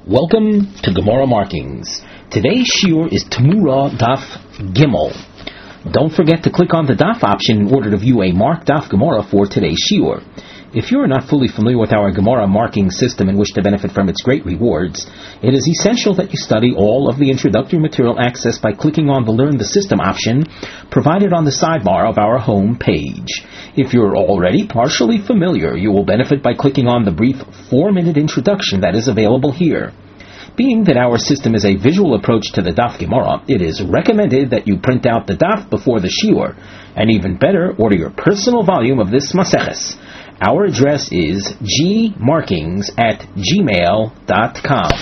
Welcome to Gemara Markings. Today's shiur is Tamura Daf Gimel. Don't forget to click on the Daf option in order to view a marked Daf Gemara for today's shiur. If you are not fully familiar with our Gemara marking system and wish to benefit from its great rewards, it is essential that you study all of the introductory material accessed by clicking on the Learn the System option provided on the sidebar of our home page. If you're already partially familiar, you will benefit by clicking on the brief 4-minute introduction that is available here. Being that our system is a visual approach to the Daf Gemara, it is recommended that you print out the Daf before the shiur, and even better, order your personal volume of this Maseches. Our address is gmarkings@gmail.com.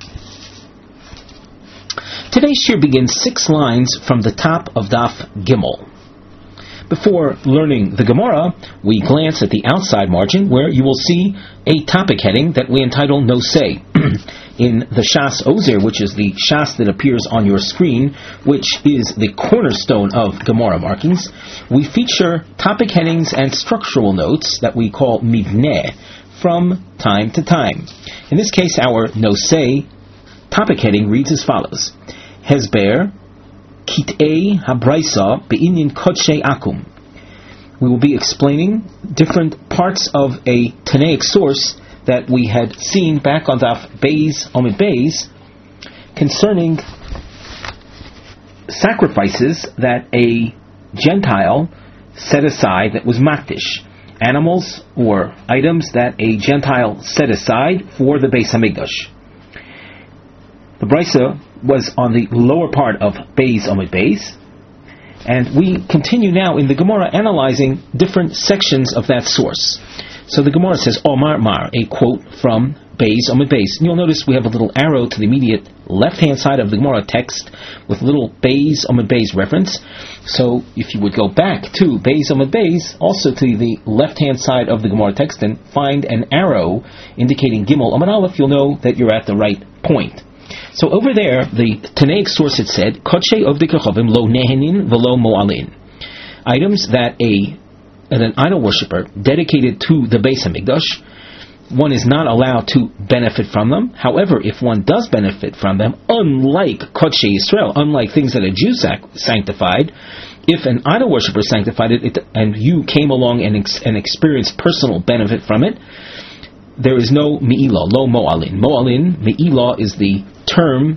Today's shiur begins 6 lines from the top of Daf Gimel. Before learning the Gemara, we glance at the outside margin where you will see a topic heading that we entitle No Say. In the Shas Ozer, which is the Shas that appears on your screen, which is the cornerstone of Gemara markings, we feature topic headings and structural notes that we call mivneh from time to time. In this case, our No Say topic heading reads as follows: Hezber Kit'ei Habraisa Be'inyin Kodshei Akum. We will be explaining different parts of a Tanaic source that we had seen back on Daf Beis Omid Beis concerning sacrifices that a Gentile set aside that was makdish, animals or items that a Gentile set aside for the Beis Hamikdash. The Brisa was on the lower part of Beis Omid Beis, and we continue now in the Gemara analyzing different sections of that source. So the Gemara says, Omar Mar, a quote from Beis Omid Beis. And you'll notice we have a little arrow to the immediate left-hand side of the Gemara text with little Beis Omid Beis reference. So if you would go back to Beis Omid Beis, also to the left-hand side of the Gemara text, and find an arrow indicating Gimel Amud Aleph, you'll know that you're at the right point. So over there, the Tanaic source had said, Kodshei Ovdei Kechavim lo nehenin velo mo'alin. Items that an idol worshipper dedicated to the Beis Hamikdash, one is not allowed to benefit from them. However, if one does benefit from them, unlike Kodshei Yisrael, unlike things that a Jew sanctified, if an idol worshipper sanctified it and you came along and experienced personal benefit from it, there is no me'ilah, lo mo'alin. Mo'alin, me'ilah is the term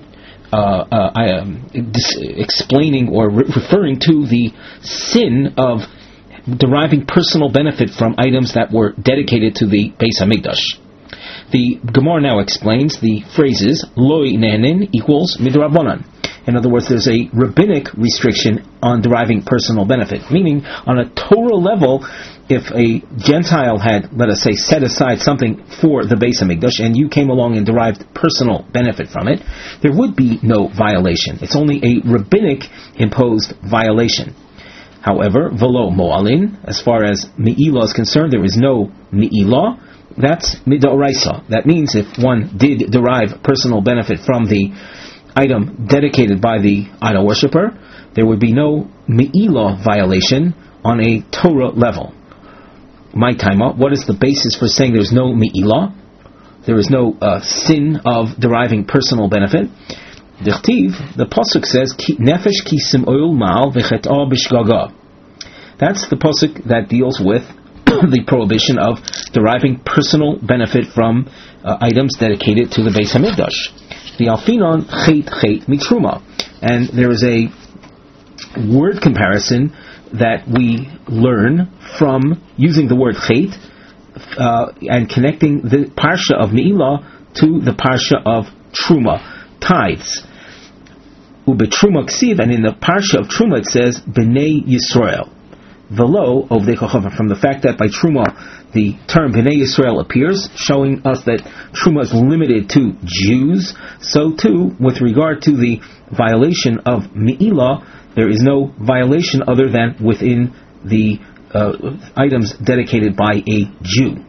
explaining or referring to the sin of deriving personal benefit from items that were dedicated to the Beis Hamikdash. The Gemara now explains the phrases Loi nehenin equals midrabanan. In other words, there's a rabbinic restriction on deriving personal benefit, meaning on a Torah level, if a Gentile had, let us say, set aside something for the Beis Hamikdash and you came along and derived personal benefit from it, there would be no violation. It's only a rabbinic imposed violation. However, velo mo'alin, as far as me'ilah is concerned, there is no me'ilah. That's midoraisa. That means if one did derive personal benefit from the item dedicated by the idol worshipper, there would be no me'ilah violation on a Torah level. My taima, what is the basis for saying there's no me'ilah? There is no sin of deriving personal benefit. The pasuk says, "Nefesh kisim oil mal v'chet'ah b'shgaga." That's the pasuk that deals with the prohibition of deriving personal benefit from items dedicated to the Beis Hamikdash. The alfinon chet mitruma, and there is a word comparison that we learn from using the word chet and connecting the parsha of me'ilah to the parsha of truma, tithes. Ubetruma ksiv, and in the parsha of Truma it says Bnei Yisrael. Velo Ovdei Kechavim, from the fact that by Truma the term Bnei Yisrael appears, showing us that Truma is limited to Jews. So too, with regard to the violation of Me'ilah, there is no violation other than within the items dedicated by a Jew.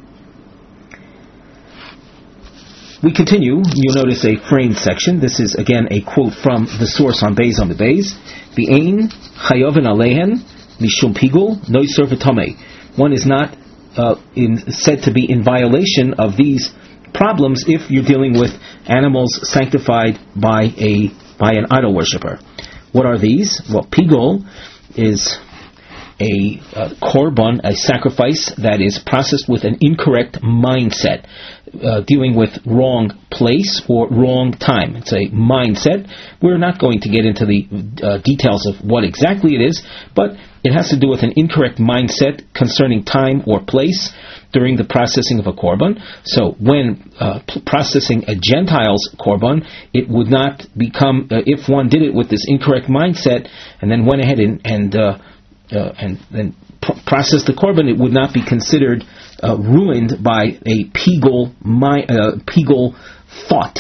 We continue. You'll notice a framed section. This is again a quote from the source on Beis Omid Beis. V'ein chayovin alehen mishum pigul noiser v'tamei. One is not said to be in violation of these problems if you're dealing with animals sanctified by an idol worshiper. What are these? Well, pigol is a korban, a sacrifice that is processed with an incorrect mindset, dealing with wrong place or wrong time. It's a mindset. We're not going to get into the details of what exactly it is, but it has to do with an incorrect mindset concerning time or place during the processing of a korban. So when processing a Gentile's korban, it would not become, if one did it with this incorrect mindset and then went ahead and then processed the korban, it would not be considered ruined by a pigol thought.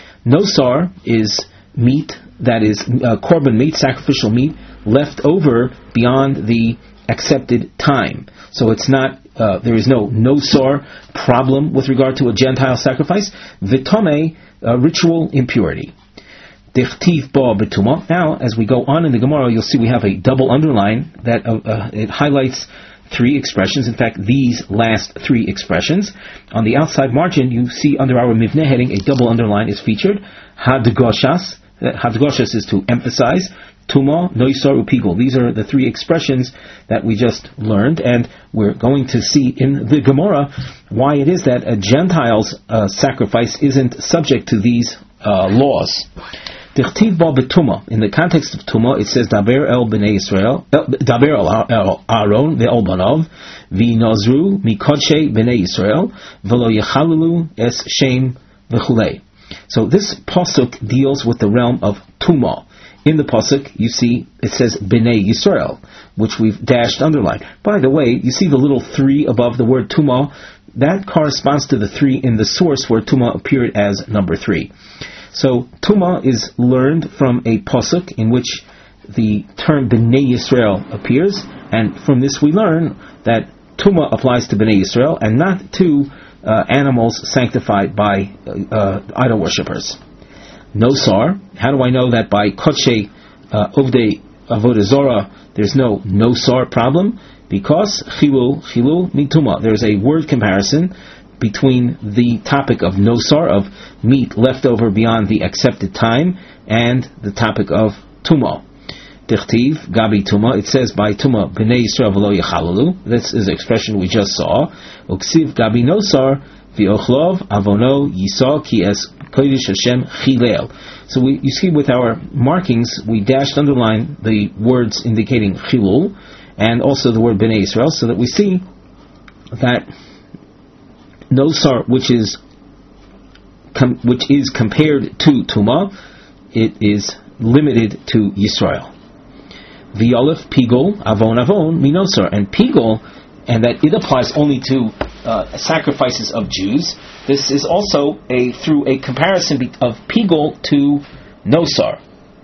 Nosar is meat that is korban meat, sacrificial meat, left over beyond the accepted time. So it's not, there is no nosar problem with regard to a Gentile sacrifice. Vitome, ritual impurity. Dichtiv ba betuma. Now, as we go on in the Gemara, you'll see we have a double underline that it highlights three expressions. In fact, these last three expressions. On the outside margin, you see under our Mivneh heading, a double underline is featured. Hadgoshas. Hadgoshas is to emphasize. Tuma, Noisar, Upigol. These are the three expressions that we just learned, and we're going to see in the Gemara why it is that a Gentile's sacrifice isn't subject to these laws. Dichtiv ba betuma. In the context of tuma, it says Daber el bnei Yisrael, Daber el Aaron ve'el banav, v'nazru mikodshe bnei Yisrael, v'lo yechalulu es shem v'chulei. So this pasuk deals with the realm of tuma. In the pasuk, you see it says bnei Yisrael, which we've dashed underlined. By the way, you see the little 3 above the word tuma. That corresponds to the 3 in the source where tuma appeared as number 3. So tuma is learned from a pasuk in which the term bnei Yisrael appears, and from this we learn that tuma applies to bnei Yisrael and not to animals sanctified by idol worshippers. Nosar. How do I know that by kodshe ovdei avodah zorah there's no nosar problem? Because chilul mituma. There's a word comparison between the topic of nosar, of meat left over beyond the accepted time, and the topic of tuma. Dichtiv gabi tuma. It says by tuma bnei Yisrael v'lo yechalalu. This is an expression we just saw. Uksiv gabi nosar v'ochlov avono yisa ki es kodesh Hashem chilel. So you see with our markings we dashed underline the words indicating chilul and also the word bnei Yisrael, so that we see that nosar, which is compared to tuma, it is limited to Yisrael. V'yolef pigol avon minosar, and pigol, and that it applies only to sacrifices of Jews. This is also through a comparison of pigol to nosar.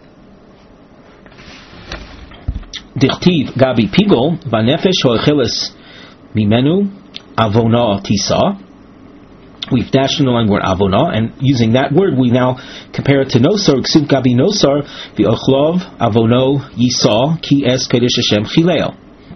Dichtiv gabi pigol v'nefesh ho'echeles mimenu avona tisa. We've dashed in the line word avona, and using that word we now compare it to nosar. Ksiv gabi nosar v'ochlov avono yisa ki es kodesh Hashem chileo.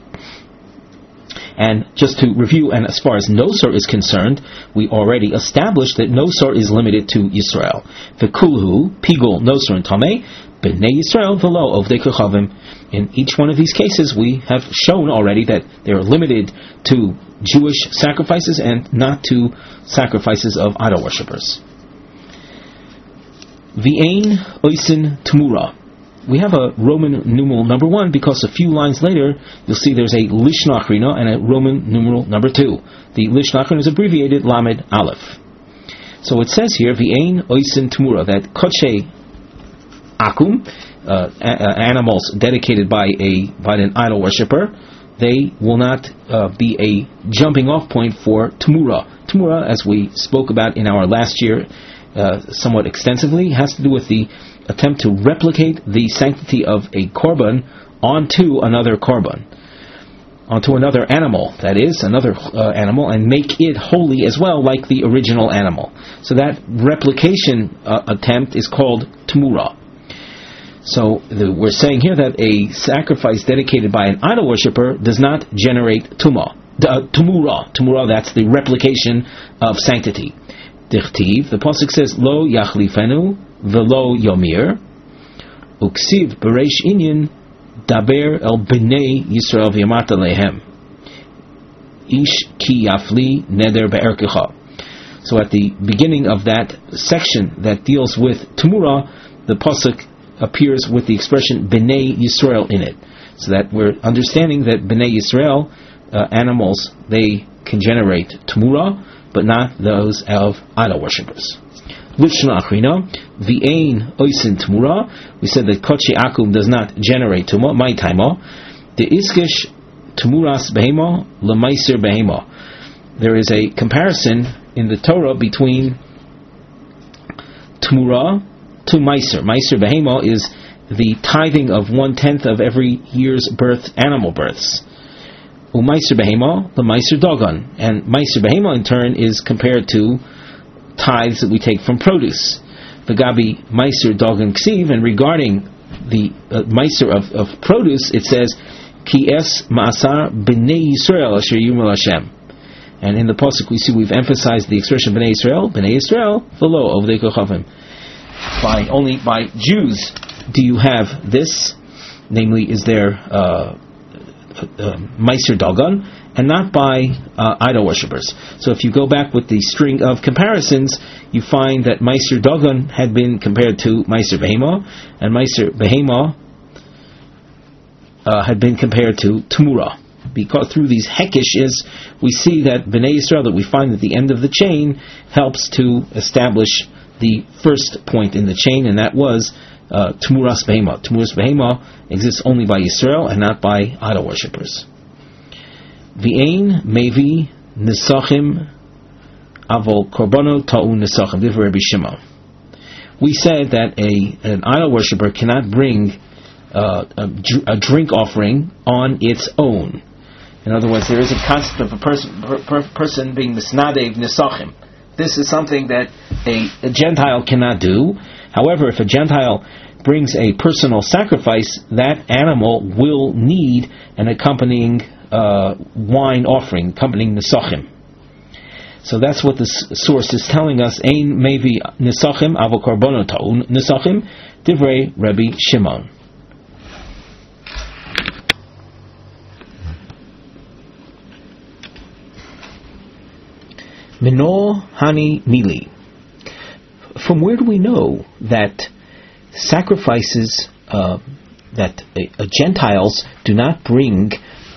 And just to review, and as far as nosar is concerned, we already established that nosar is limited to Yisrael. V'kulhu pigol nosar and tameh b'nei Yisrael v'lo ovdei kochavim. In each one of these cases, we have shown already that they are limited to Jewish sacrifices and not to sacrifices of idol worshippers. V'ein oisin tmura. We have a Roman numeral number 1 because a few lines later you'll see there's a lishnachrina and a Roman numeral number 2. The lishnachrina is abbreviated lamed aleph. So it says here v'ein oisin tmura, that kodshe akum, animals dedicated by an idol worshipper, they will not be a jumping off point for Tamura. Tamura, as we spoke about in our last year somewhat extensively, has to do with the attempt to replicate the sanctity of a korban onto another korban, onto another animal, that is, another animal, and make it holy as well, like the original animal. So that replication attempt is called Tamura. So we're saying here that a sacrifice dedicated by an idol worshipper does not generate tumura. Tumura, that's the replication of sanctity. Dichtiv, the pasuk says, Lo yachlifenu velo yomir, uksiv bereish inyan daber el bnei Yisrael v'yamata lehem, ish ki yafli neder be'erkecha. So at the beginning of that section that deals with Tumura, the pasuk appears with the expression Bnei Yisrael in it, so that we're understanding that Bnei Yisrael, animals, they can generate Tumura, but not those of idol worshippers. Lishna Achrina, V'ein Oisin Tumura, we said that Kochi Akum does not generate Tumura, my taima, the Iskish Tumuras Behema, Lemaiser Behema. There is a comparison in the Torah between Tumura to Meiser. Meiser Behema is the tithing of 1/10 of every year's birth, animal births. Umeiser Behema, the Meiser Dogon. And Meiser Behema in turn is compared to tithes that we take from produce. The Gabi Meiser Dogon Ksiv, and regarding the Meiser of produce, it says, Ki es ma'asar b'nei Yisrael asher yumel Hashem. And in the pasuk we see we've emphasized the expression Bnei Yisrael, v'lo ovdei kochavim. Only by Jews do you have this, namely is there Meiser Dagon, and not by idol worshippers. So if you go back with the string of comparisons, you find that Meiser Dagon had been compared to Meiser Behema, and Meiser Behema had been compared to Tumura. Because through these hekishes, we see that Bnei Yisrael, that we find at the end of the chain, helps to establish the first point in the chain, and that was Tumuras Behema. Tumuras Behema exists only by Yisrael and not by idol worshippers. V'ein mevi nesachim avol korbono ta'u nesachim. Divrei Rabbi Shimon. We said that an idol worshipper cannot bring a drink offering on its own. In other words, there is a concept of a person being misnadev nesachim. This is something that a Gentile cannot do. However, if a Gentile brings a personal sacrifice, that animal will need an accompanying wine offering, accompanying nesachim. So that's what the source is telling us. Ein mevi nesachim avo korbono ta'un nesachim, divrei Rabbi Shimon. Minor Hani Mili. From where do we know that sacrifices that Gentiles do not bring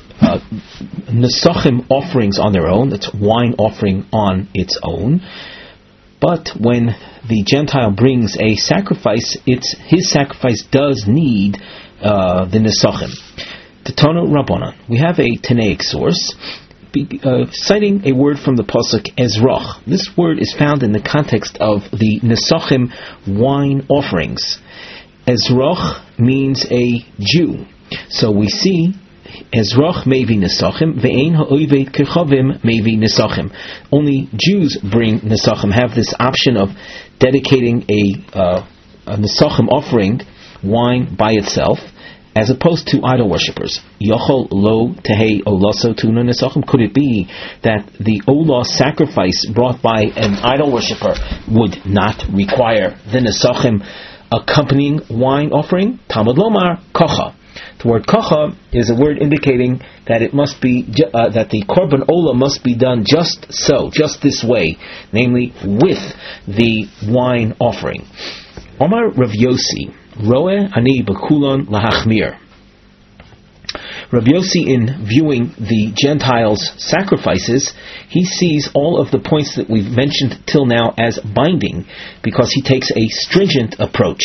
nesachim offerings on their own? That's wine offering on its own. But when the Gentile brings a sacrifice, his sacrifice does need the nesachim. Tetono Rabbanan. We have a Tanaic source citing a word from the pasuk Ezrach. This word is found in the context of the nesachim wine offerings. Ezrach means a Jew. So we see Ezrach mevi nesachim, ve'ein ha'oivei kechavim mevi nesachim. Only Jews bring nesachim, have this option of dedicating a nesachim offering, wine by itself, as opposed to idol worshippers. Yochol lo tehei olaso tuna nesachim. Could it be that the olah sacrifice brought by an idol worshipper would not require the nesachim accompanying wine offering? Talmud lomar kocha. The word kocha is a word indicating that it must be that the korban olah must be done just so, just this way, namely with the wine offering. Omar Rav Yossi. Roeh ani b'kulon lahachmir. Rabbi Yossi, in viewing the Gentiles' sacrifices, he sees all of the points that we've mentioned till now as binding, because he takes a stringent approach.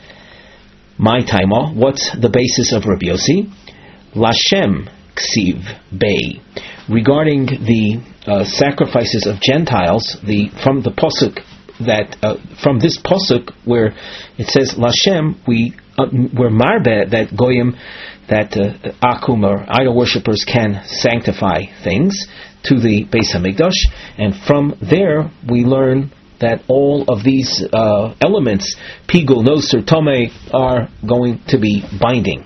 My taima, what's the basis of Rabbi Yossi? Lashem ksiv bei. Regarding the sacrifices of Gentiles, from the pasuk from this pasuk where it says Lashem, we're marbe that goyim, that akum or idol worshippers can sanctify things to the Beis Hamikdash, and from there we learn that all of these elements, pigul, noser, tome, are going to be binding.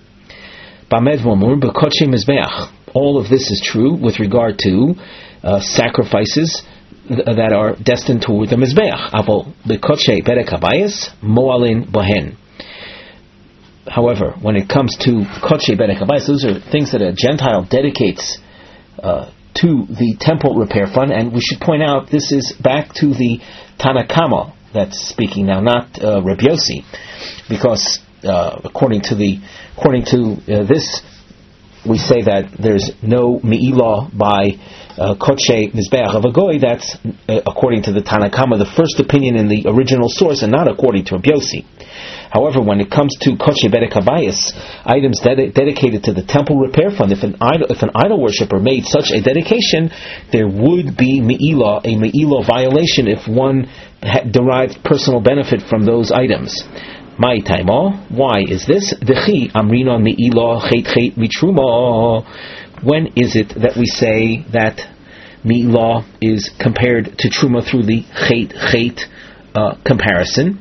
Bamed v'omur b'kodesh mizbeach. All of this is true with regard to sacrifices that are destined toward the Mizbeach. Avol Bekoche Berek Habayis Moalin Bohen. However, when it comes to Koche Berek Habayis, those are things that a Gentile dedicates to the temple repair fund, and we should point out this is back to the Tanakama that's speaking now, not Reb Yossi, because according to this, we say that there's no Me'ilah by Koche Mizbeach of a Goy. That's according to the Tanakama, the first opinion in the original source, and not according to Reb Yossi. However, when it comes to Koche Berek Habayis, items dedicated to the temple repair fund, if an idol worshipper made such a dedication, there would be a Me'ilah violation if one derived personal benefit from those items. My taimo, why is this? Dechi amrina Me'ilah chet mitruma. When is it that we say that Me'ilah is compared to Truma through the chet comparison?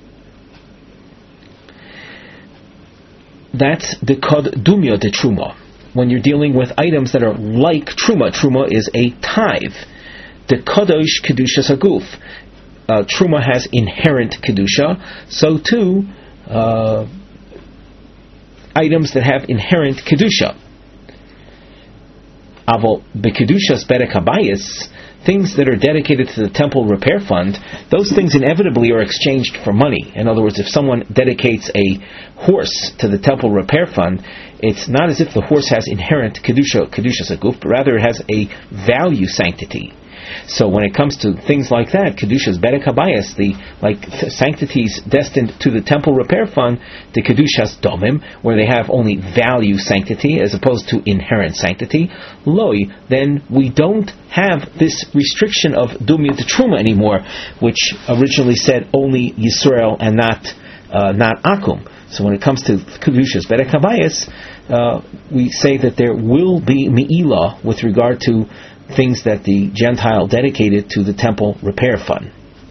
That's the kod dumya de Truma. When you're dealing with items that are like Truma, Truma is a tithe. The kadosh kedushas haguf. Truma has inherent kedusha. So too, items that have inherent kedusha. Avol bekedushas berek habayis, things that are dedicated to the temple repair fund, those things inevitably are exchanged for money. In other words, if someone dedicates a horse to the temple repair fund, it's not as if the horse has inherent kedushas haguf, but rather it has a value sanctity. So when it comes to things like that, Kedushas Berek Habayis, the sanctities destined to the temple repair fund, the Kedushas Domim, where they have only value sanctity as opposed to inherent sanctity, Loi, then we don't have this restriction of Dumya to Truma anymore, which originally said only Yisrael and not Akum. So when it comes to Kedushas Berek Habayis, we say that there will be Me'ilah with regard to things that the Gentile dedicated to the temple repair fund.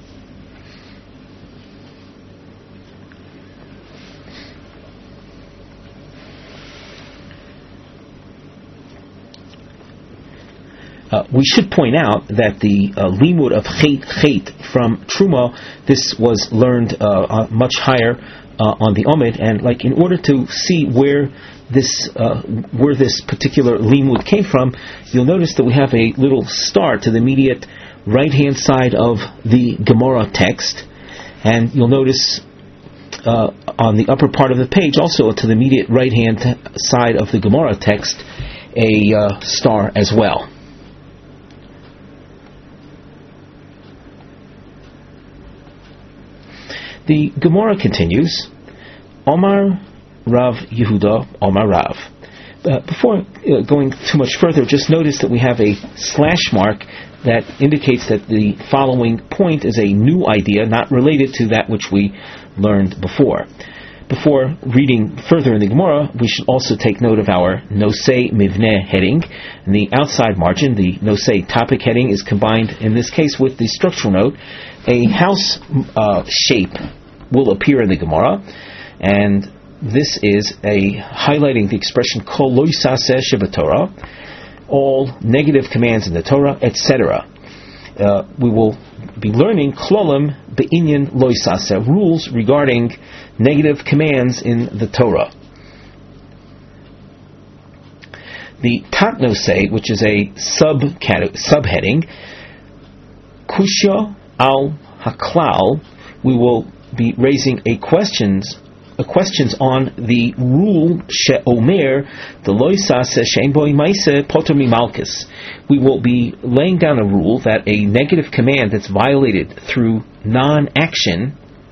We should point out that the limud of chet from Truma, this was learned much higher on the Omid, and in order to see where this particular limud came from, you'll notice that we have a little star to the immediate right-hand side of the Gemara text, and you'll notice on the upper part of the page, also to the immediate right-hand side of the Gemara text, a star as well. The Gemara continues, Omar Rav Yehuda, Omar Rav. Before going too much further, just notice that we have a slash mark that indicates that the following point is a new idea, not related to that which we learned before. Before reading further in the Gemara, we should also take note of our Nosei Mivneh heading. In the outside margin, the Nosei topic heading is combined in this case with the structural note. A house shape will appear in the Gemara, and this is highlighting the expression Kol lo yisaseh shebetorah, all negative commands in the Torah, etc. We will be learning klolim be'inyan lo yisaseh, rules regarding negative commands in the Torah. The Tat Nosei, which is a subheading, Kushya al Haklal, we will be raising questions on the rule she'omer the lo yisaseh she'en bo imaiseh poter mimalkus. We will be laying down a rule that a negative command that's violated through non-action,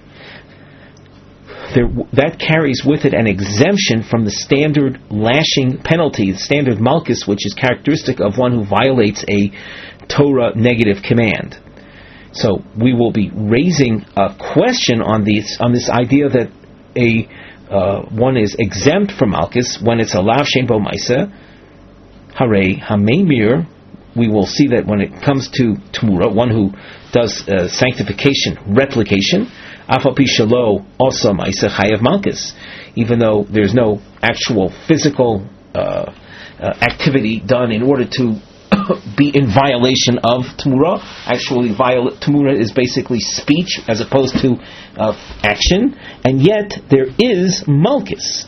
that carries with it an exemption from the standard lashing penalty, the standard malchus, which is characteristic of one who violates a Torah negative command. So we will be raising a question on this idea that one is exempt from malchus when it's a lav shein bo ma'aseh. Hare hameimir. We will see that when it comes to Tamura, one who does sanctification, replication, afal pi shelo also ma'aseh chayav malchus, even though there's no actual physical activity done in order to be in violation of Tamura. Actually, Tamura is basically speech as opposed to action, and yet there is Malchus.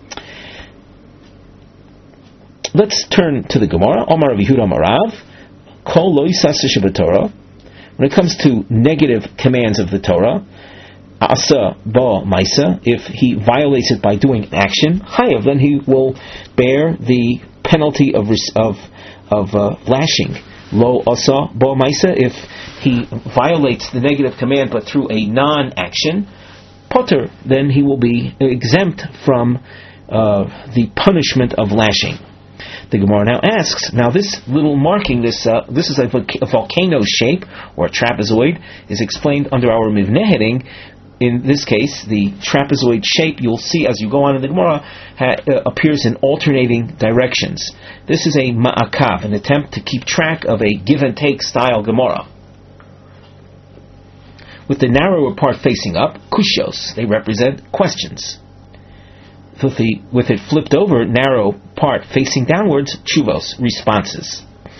Let's turn to the Gemara. Omar Rav Yehuda Marav, Kol lo yisaseh shebetorah. When it comes to negative commands of the Torah, Asa ba maisa, if he violates it by doing action, Chayav, then he will bear the penalty of lashing. Lo asa ba maisa, if he violates the negative command but through a non-action, Potter, then he will be exempt from the punishment of lashing. The Gemara now asks, now this little marking, this is a volcano shape, or a trapezoid, is explained under our Mivneh heading. In this case, the trapezoid shape, you'll see as you go on in the Gemara, appears in alternating directions. This is a ma'akav, an attempt to keep track of a give-and-take style Gemara. With the narrower part facing up, kushios, they represent questions. With it flipped over, narrow part facing downwards, tshuvos, responses.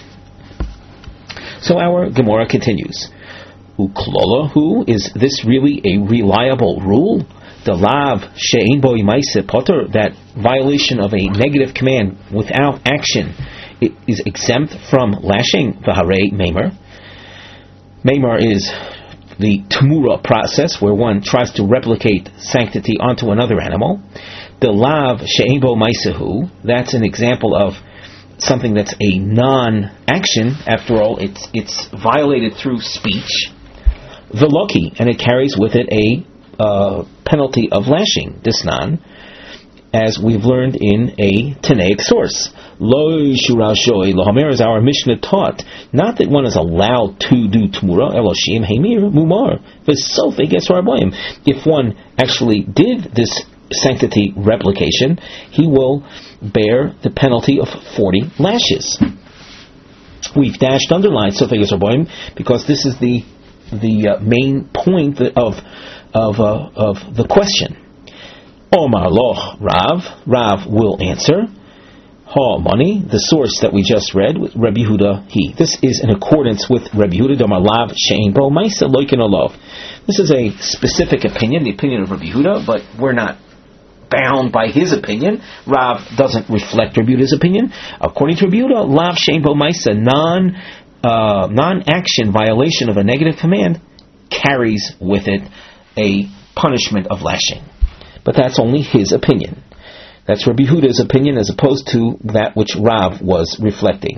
So our Gemara continues. Uklola, who is this really a reliable rule? The lav she'ein bo imaise potter, that violation of a negative command without action is exempt from lashing. V'harei meimer. Meimer is the tamura process where one tries to replicate sanctity onto another animal. The lav she'ein bo maisehu, that's an example of something that's a non-action. After all, it's violated through speech. The loki, and it carries with it a penalty of lashing. Disnan, as we've learned in a Tanaic source. Lo shurashoi lohamer, is our Mishnah taught, not that one is allowed to do Tamura, Eloshim Heimir Mumar, V'sofe Ges Raboim. If one actually did this sanctity replication, he will bear the penalty of 40 lashes. We've dashed underlined Sofe Ges Raboim because this is the main point of the question. Omar loch Rav will answer. Ha money, the source that we just read with Rabbi Yehuda he. This is in accordance with Rabbi Yehuda Domar lav she'ein bo ma'isa loiken olav. This is a specific opinion, the opinion of Rabbi Yehuda, but we're not bound by his opinion. Rav doesn't reflect Rabbi Yehuda's opinion. According to Rabbi Yehuda, lav she'ein bo ma'isa, non-action violation of a negative command carries with it a punishment of lashing. But that's only his opinion. That's Rabbi Yehuda's opinion as opposed to that which Rav was reflecting.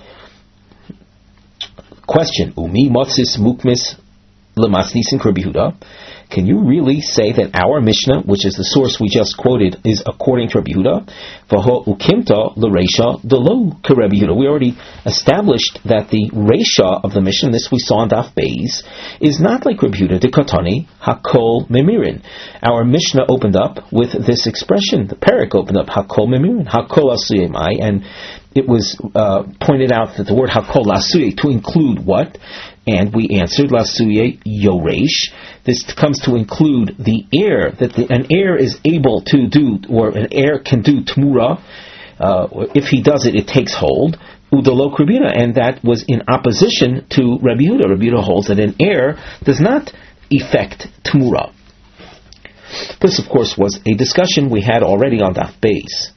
Question: Umi motzis mukmis lemasnisin Rabbi Yehuda. Can you really say that our Mishnah, which is the source we just quoted, is according to Rabbi Yehuda? V'ho ukimta l'reisha delo k'Rabbi Yehuda. We already established that the reisha of the Mishnah, this we saw in Daf Beis, is not like Rabbi Yehuda. Dekatani hakol memirin. Our Mishnah opened up with this expression. The parak opened up hakol memirin, hakol asuyemai, and it was pointed out that the word hakol lasuye to include what? And we answered lasuye yoresh. This comes to include the heir, that an heir is able to do, or an heir can do tmura. If he does it, it takes hold. Udalo Rabbi, and that was in opposition to Rabbi Yehuda. Rabbi Yehuda holds that an heir does not effect tmura. This, of course, was a discussion we had already on Daf Beis.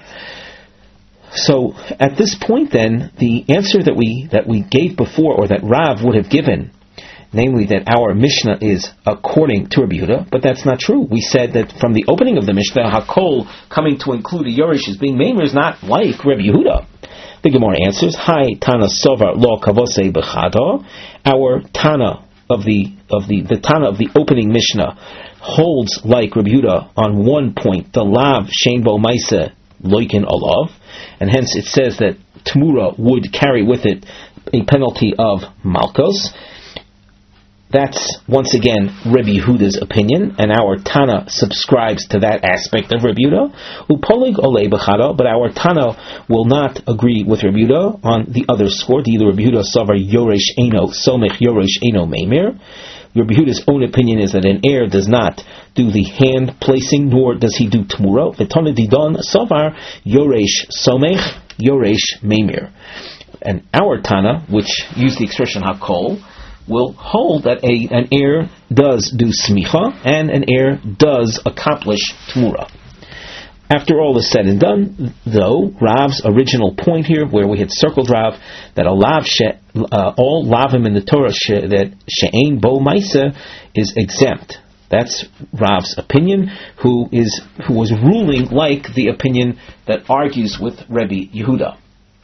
So at this point, then, the answer that we gave before, or that Rav would have given, namely that our Mishnah is according to Rabbi Yehuda, but that's not true. We said that from the opening of the Mishnah, Hakol coming to include a Yoresh as being Meimer is not like Rabbi Yehuda. The Gemara answers, Hi Tana Sovar Lo Kavose Bechado. Our Tana of the Tana of the opening Mishnah holds like Rabbi Yehuda on one point, the Lav Shein Bo Maisa Loikin Olav, and hence it says that Tmura would carry with it a penalty of Malkos. That's, once again, Rabbi Yehuda's opinion, and our Tana subscribes to that aspect of Rabbi Yehuda. Upolig olei b'chada, but our Tana will not agree with Rabbi Yehuda on the other score. Either Rabbi Yehuda savar yoresh eno somech yoresh eno meimir. Rabbi Yehuda's own opinion is that an heir does not do the hand placing, nor does he do tmura. V'tana didon savar yoresh somech yoresh meimir. And our Tana, which used the expression hakol, will hold that an heir does do smicha and an heir does accomplish tmura. After all is said and done, though, Rav's original point here, where we had circled Rav, that all lavim in the Torah that she'ein bo maisa is exempt. That's Rav's opinion, who was ruling like the opinion that argues with Rebbe Yehuda.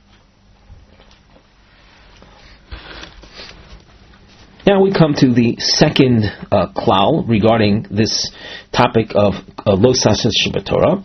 Now we come to the second klal regarding this topic of lo saseh shebetorah.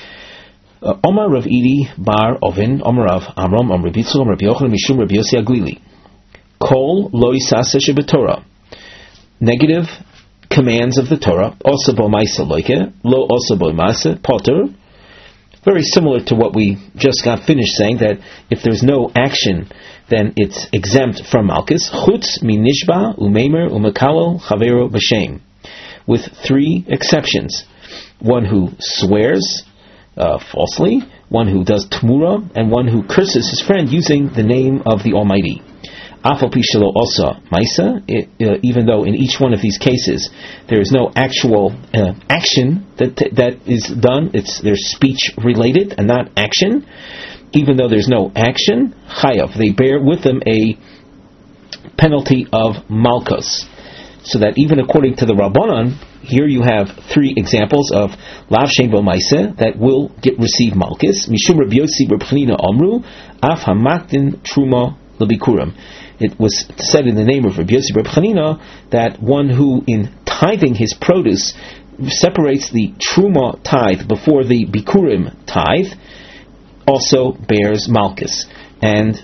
Omar Rav Idi bar Ovin, Omar Rav Amram, Omar Rabbi Yitzchak, Rabbi Yochanan, Mishum Rabbi Yossi Aglili. Kol lo saseh shebetorah. Negative commands of the Torah, also bo ma'isa loike, lo also bo ma'isa, potter. Very similar to what we just got finished saying, that if there's no action, then it's exempt from malchus. Chutz mi nishba umeimer umekalel chavero b'shem, with three exceptions: one who swears falsely, one who does tmura, and one who curses his friend using the name of the Almighty. Afal pi shelo osa maisa, even though in each one of these cases there is no actual action that is done, there's speech related and not action. Even though there's no action, chayav, they bear with them a penalty of malchus. So that even according to the Rabbanan, here you have three examples of lav shein bo maisa that will receive malchus. Mishum Rabbi Yossi Reb Chanina Omru af hamaktin truma lebikurim. It was said in the name of Rabbi Yossi Reb Chanina that one who in tithing his produce separates the truma tithe before the bikurim tithe also bears malchus. And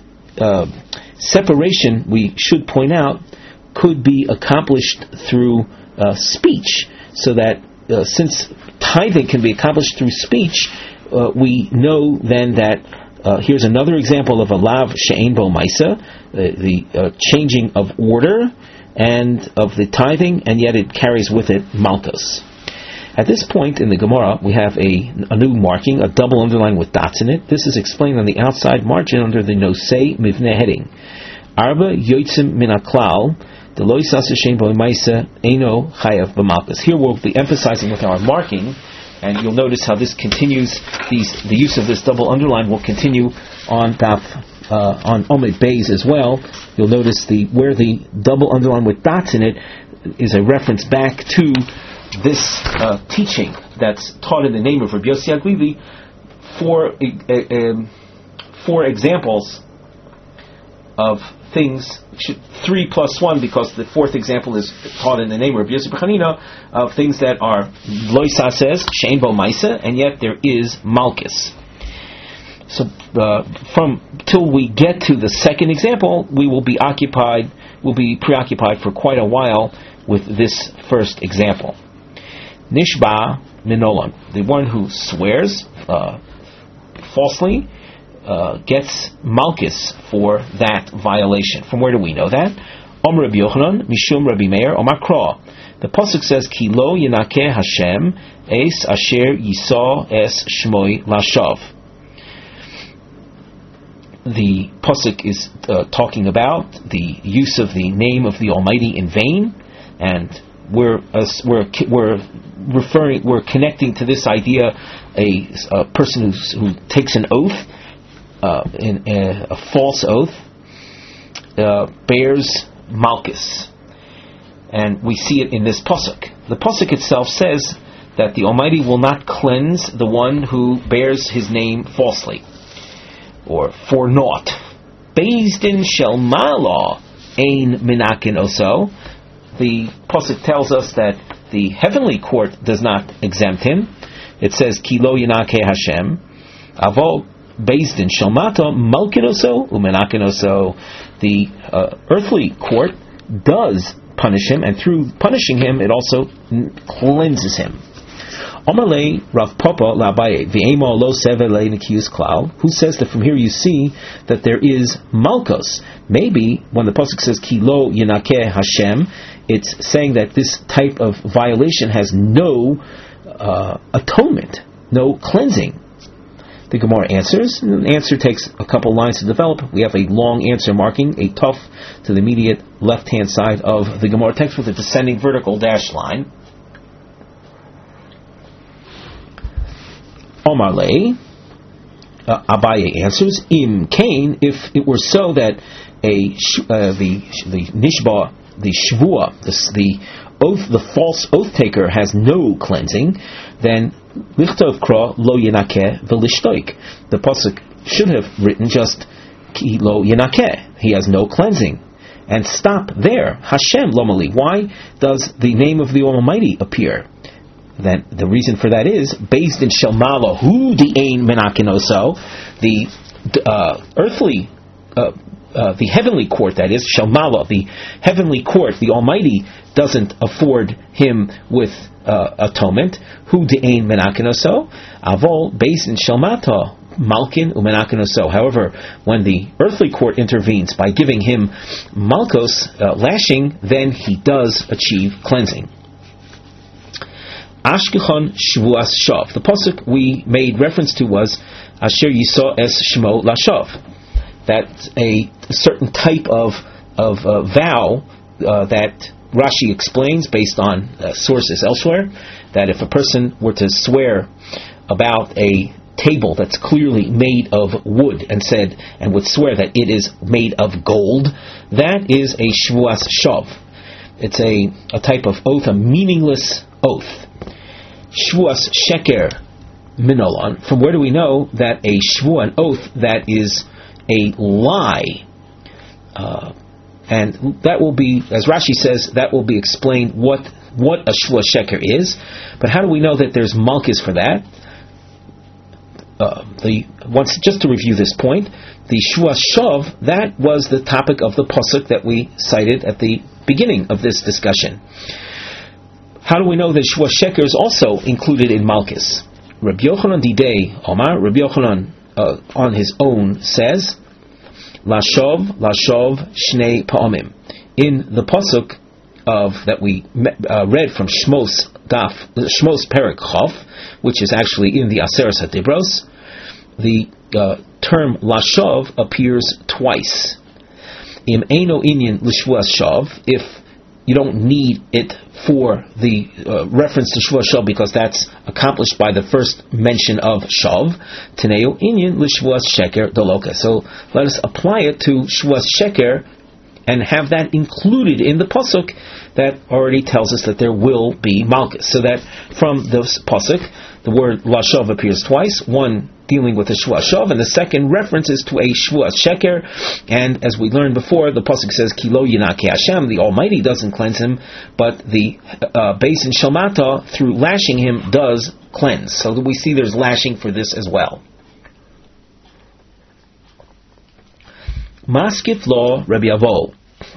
separation, we should point out, could be accomplished through speech, so that since tithing can be accomplished through speech, we know then that here's another example of a lav she'ein bo maisa, the changing of order and of the tithing, and yet it carries with it malchus. At this point in the Gemara, we have a new marking, a double underline with dots in it. This is explained on the outside margin under the Nosei Mivneh heading. Arba yotzim min haklal, the lo yisaseh shein bo maisa eino chayav b'malchus. Here we'll be emphasizing with our marking, and you'll notice how this continues. The use of this double underline will continue on on Omid Beis as well. You'll notice where the double underline with dots in it is a reference back to this teaching that's taught in the name of Rabbi Yossi Aglili. Four examples of things, 3 plus 1, because the fourth example is taught in the name of Rabbi Yossi Chanina, of things that are lo yisaseh she'ein bo maisa, and yet there is malchus. So till we get to the second example, we will be preoccupied for quite a while with this first example. Nishba minolan, the one who swears falsely, gets malchus for that violation. From where do we know that? Om Rabbi Yochanan, Mishum Rabbi Meir, Omar Kra. The pasuk says, Ki lo yinakeh Hashem es asher yisa es shmoi lashav. The pasuk is talking about the use of the name of the Almighty in vain, and we're connecting to this idea a person who takes an oath, in a false oath, bears malchus, and we see it in this pasuk. The pasuk itself says that the Almighty will not cleanse the one who bears His name falsely or for naught. Beis din shel ma'ala ein minakin oso. The pasuk tells us that the heavenly court does not exempt him. It says Ki lo yinakeh Hashem avol Beis din shel mata malkin oso umenakin oso. The earthly court does punish him, and through punishing him, it also cleanses him. Amalei Rav Papa Labaye v'ema lo seve le nikiyus klal. Who says that from here you see that there is malchus? Maybe when the pasuk says Ki lo yinakeh Hashem, it's saying that this type of violation has no atonement, no cleansing. The Gemara answers, and the answer takes a couple lines to develop. We have a long answer marking, a tuf, to the immediate left-hand side of the Gemara text with a descending vertical dash line. Omar Lei, Abaye answers, Im Kain, if it were so that the Nishba, the Shvua, the oath, the false oath taker has no cleansing, then Lichtov Kra Lo Yenakeh Velishtoik. The pasuk should have written just Ki Lo Yenakeh. He has no cleansing. And stop there. Hashem Lomali. Why does the name of the Almighty appear? Then the reason for that is based in Shelmala Hu Di'ain Menakinoso, the earthly, the heavenly court, that is Shelmala, the heavenly court, the Almighty doesn't afford him with atonement. Hu De'ain Menakinoso, Avol based in Shelmata Malkin Umenakinoso. However, when the earthly court intervenes by giving him Malkos, lashing, then he does achieve cleansing. Ashkechon Shvuas Shav. The pasuk we made reference to was Asher Yisah Es Shmo Lashav. That's a certain type of vow that Rashi explains based on sources elsewhere, that if a person were to swear about a table that's clearly made of wood and would swear that it is made of gold, that is a Shvuas Shav. It's a type of oath, a meaningless oath. Shvuas Sheker Minolan. From where do we know that a shvu, an oath that is a lie, and that will be, as Rashi says, that will be explained what a shvuah sheker is. But how do we know that there's malchus for that? Just to review this point, the shvuah shav, that was the topic of the pasuk that we cited at the beginning of this discussion. How do we know that shvuah sheker is also included in malchus? Rabbi Yochanan Didei Omar, Rabbi Yochanan on his own says, Lashov Shnei Pa'amim. In the pasuk that we read from Shmos Perek Chof, which is actually in the Aseres HaDibros, the term Lashov appears twice. Im Eino Inyan L'Shvuas Shav, if you don't need it for the reference to Shvuah Shav because that's accomplished by the first mention of Shav. Teneo Inyan L'Shvuas Sheker Doloka. So let us apply it to Shvuas Sheker and have that included in the pasuk that already tells us that there will be malchus. So that from this pasuk, the word Lashav appears twice, one dealing with a Shvuah Shav, and the second reference is to a Shvuah Sheker. And as we learned before, the pasuk says, Ki Lo Yinakeh Hashem, the Almighty doesn't cleanse him, but the base in Shalmata, through lashing him, does cleanse. So we see there's lashing for this as well. Maskif Law Rabbi Avo.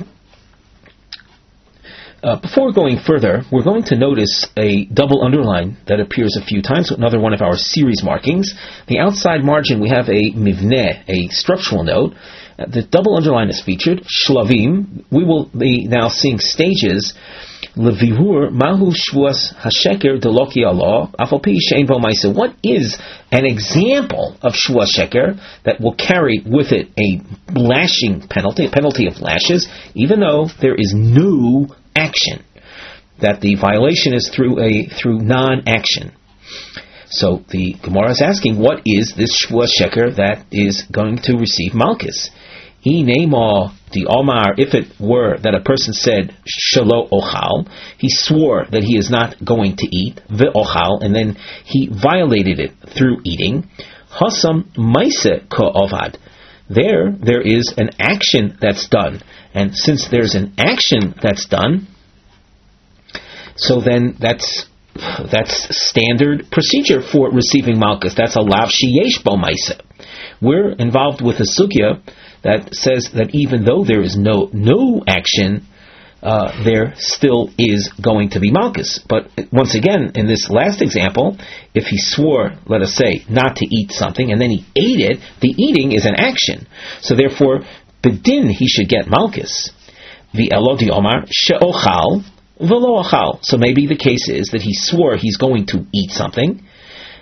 Before going further, we're going to notice a double underline that appears a few times, another one of our series markings. The outside margin, we have a mivneh, a structural note. The double underline is featured. Shlavim, we will be now seeing stages. Levivur mahu shvuas hasheker deloki Allah afalpi shein bo ma'aseh. What is an example of shvuas sheker that will carry with it a lashing penalty, a penalty of lashes, even though there is no action, that the violation is through non-action. So the Gemara is asking, what is this shvuah sheker that is going to receive malchus? Inema the Omar, if it were that a person said shelo ochal, he swore that he is not going to eat ve'ochal, and then he violated it through eating. Hasam maise ka'ovad. There is an action that's done, and since there's an action that's done, so then that's standard procedure for receiving malchus. That's a lav sheyesh bo maise. We're involved with a sugya that says that even though there is no action, there still is going to be malchus. But once again, in this last example, if he swore, let us say, not to eat something, and then he ate it, the eating is an action. So therefore, bedin, he should get malchus. V'elo di omar she'ochal v'lo ochal. So maybe the case is that he swore he's going to eat something,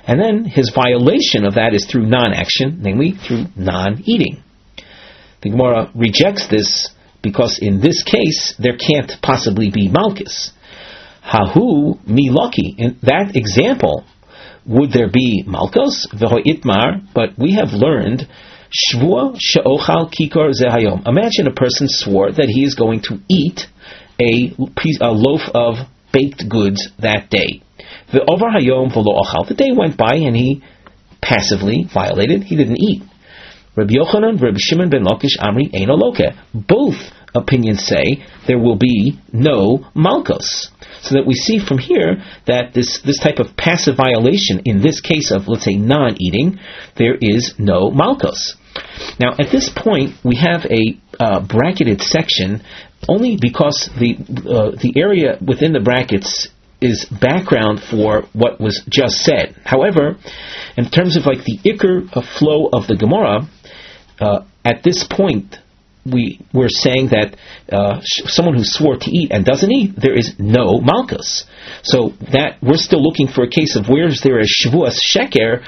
And then his violation of that is through non-action, namely through non-eating. The Gemara rejects this because in this case there can't possibly be malchus. Hahu milaki. In that example, would there be malchus? V'ho itmar. But we have learned shvua she'ochal kikor zehayom. Imagine a person swore that he is going to eat a loaf of baked goods that day. V'ovar hayom v'lo ochal. The day went by and he passively violated. He didn't eat. Rabbi Yochanan, Rabbi Shimon ben Lakish, Amri Eino Loke. Both opinions say there will be no malchus. So that we see from here that this type of passive violation, in this case of, let's say, non-eating, there is no malchus. Now, at this point, we have a bracketed section only because the area within the brackets is background for what was just said. However, in terms of like the ikr flow of the Gemara, at this point, we're saying that someone who swore to eat and doesn't eat, there is no malchus. So that we're still looking for a case of where is there a shvuas sheker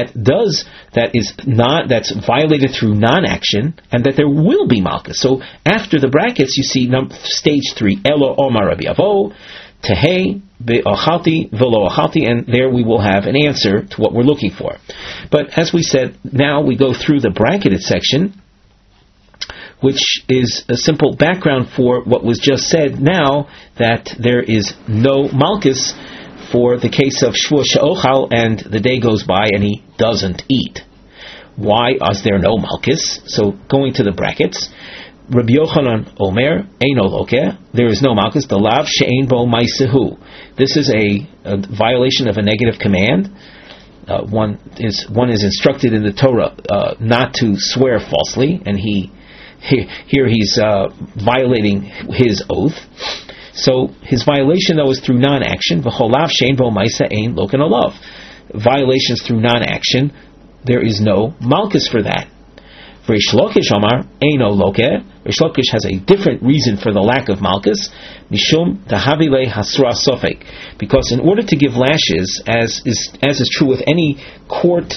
that's violated through non-action, and that there will be malchus. So after the brackets, you see stage 3, Elo Omar Rabbi Avo, Tehei be'ochalti v'lo ochalti, and there we will have an answer to what we're looking for. But as we said, now we go through the bracketed section, which is a simple background for what was just said now, that there is no malchus for the case of shvua she'ochal and the day goes by and he doesn't eat. Why is there no malchus? So going to the brackets, Rabbi Yochanan Omer Eino Loke, there is no malchus. The lav she'ein bo maisehu. This is a violation of a negative command. One is instructed in the Torah not to swear falsely, and here he's violating his oath. So his violation though is through non-action. V'cholav she'ein bo maisa ein loken alav. Violations through non-action, there is no malchus for that. Reish Lakish Amar Eino Loke. Reish Lakish has a different reason for the lack of malchus. Mishum Tahavile Hasra Sofek. Because in order to give lashes, as is true with any court,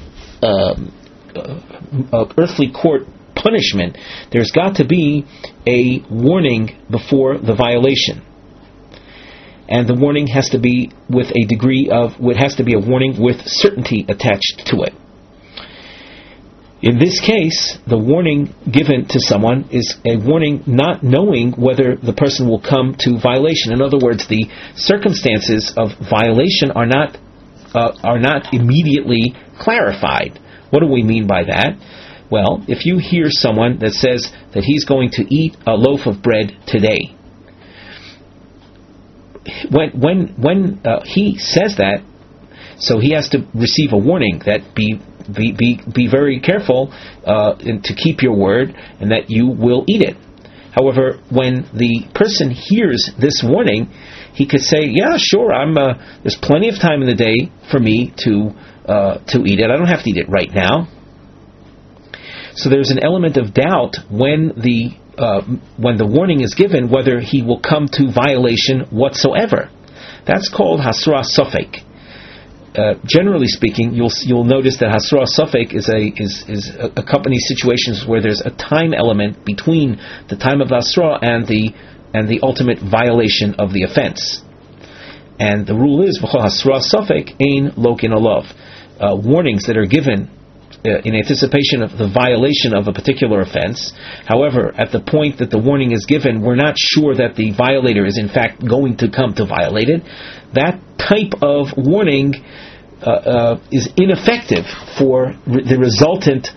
earthly court punishment, there's got to be a warning before the violation, and the warning has to be with a degree of, it has to be a warning with certainty attached to it. In this case, the warning given to someone is a warning not knowing whether the person will come to violation. In other words, the circumstances of violation are not immediately clarified. What do we mean by that? Well, if you hear someone that says that he's going to eat a loaf of bread today, when he says that, so he has to receive a warning that be very careful to keep your word, and that you will eat it. However, when the person hears this warning, he could say, "Yeah, sure, there's plenty of time in the day for me to eat it. I don't have to eat it right now." So there's an element of doubt when the warning is given whether he will come to violation whatsoever. That's called hasra sofek. Generally speaking, you'll notice that hasra sofek is accompanies situations where there's a time element between the time of hasra and the ultimate violation of the offense. And the rule is v'chol hasra sofek ein lokin alav. Warnings that are given in anticipation of the violation of a particular offense. However, at the point that the warning is given, we're not sure that the violator is in fact going to come to violate it. That type of warning is ineffective for the resultant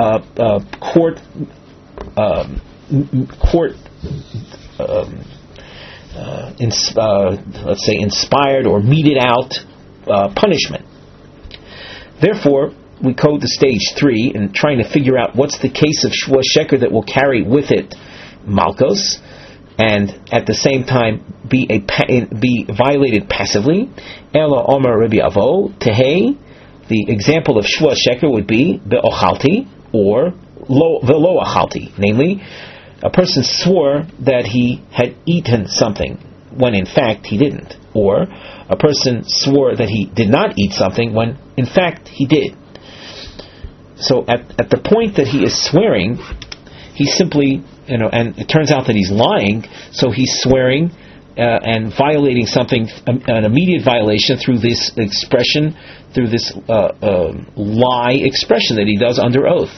let's say inspired or meted out punishment. Therefore, we code the stage 3 in trying to figure out what's the case of shvuah sheker that will carry with it malchus, and at the same time be violated passively. Ela Omar Rabbi Avo Tehei. The example of shvuah sheker would be be'ochalti or velo achalti, namely, a person swore that he had eaten something, when in fact he didn't. Or a person swore that he did not eat something when in fact he did. So at the point that he is swearing, he simply, and it turns out that he's lying, so he's swearing and violating something, an immediate violation through this expression, through this lie expression that he does under oath.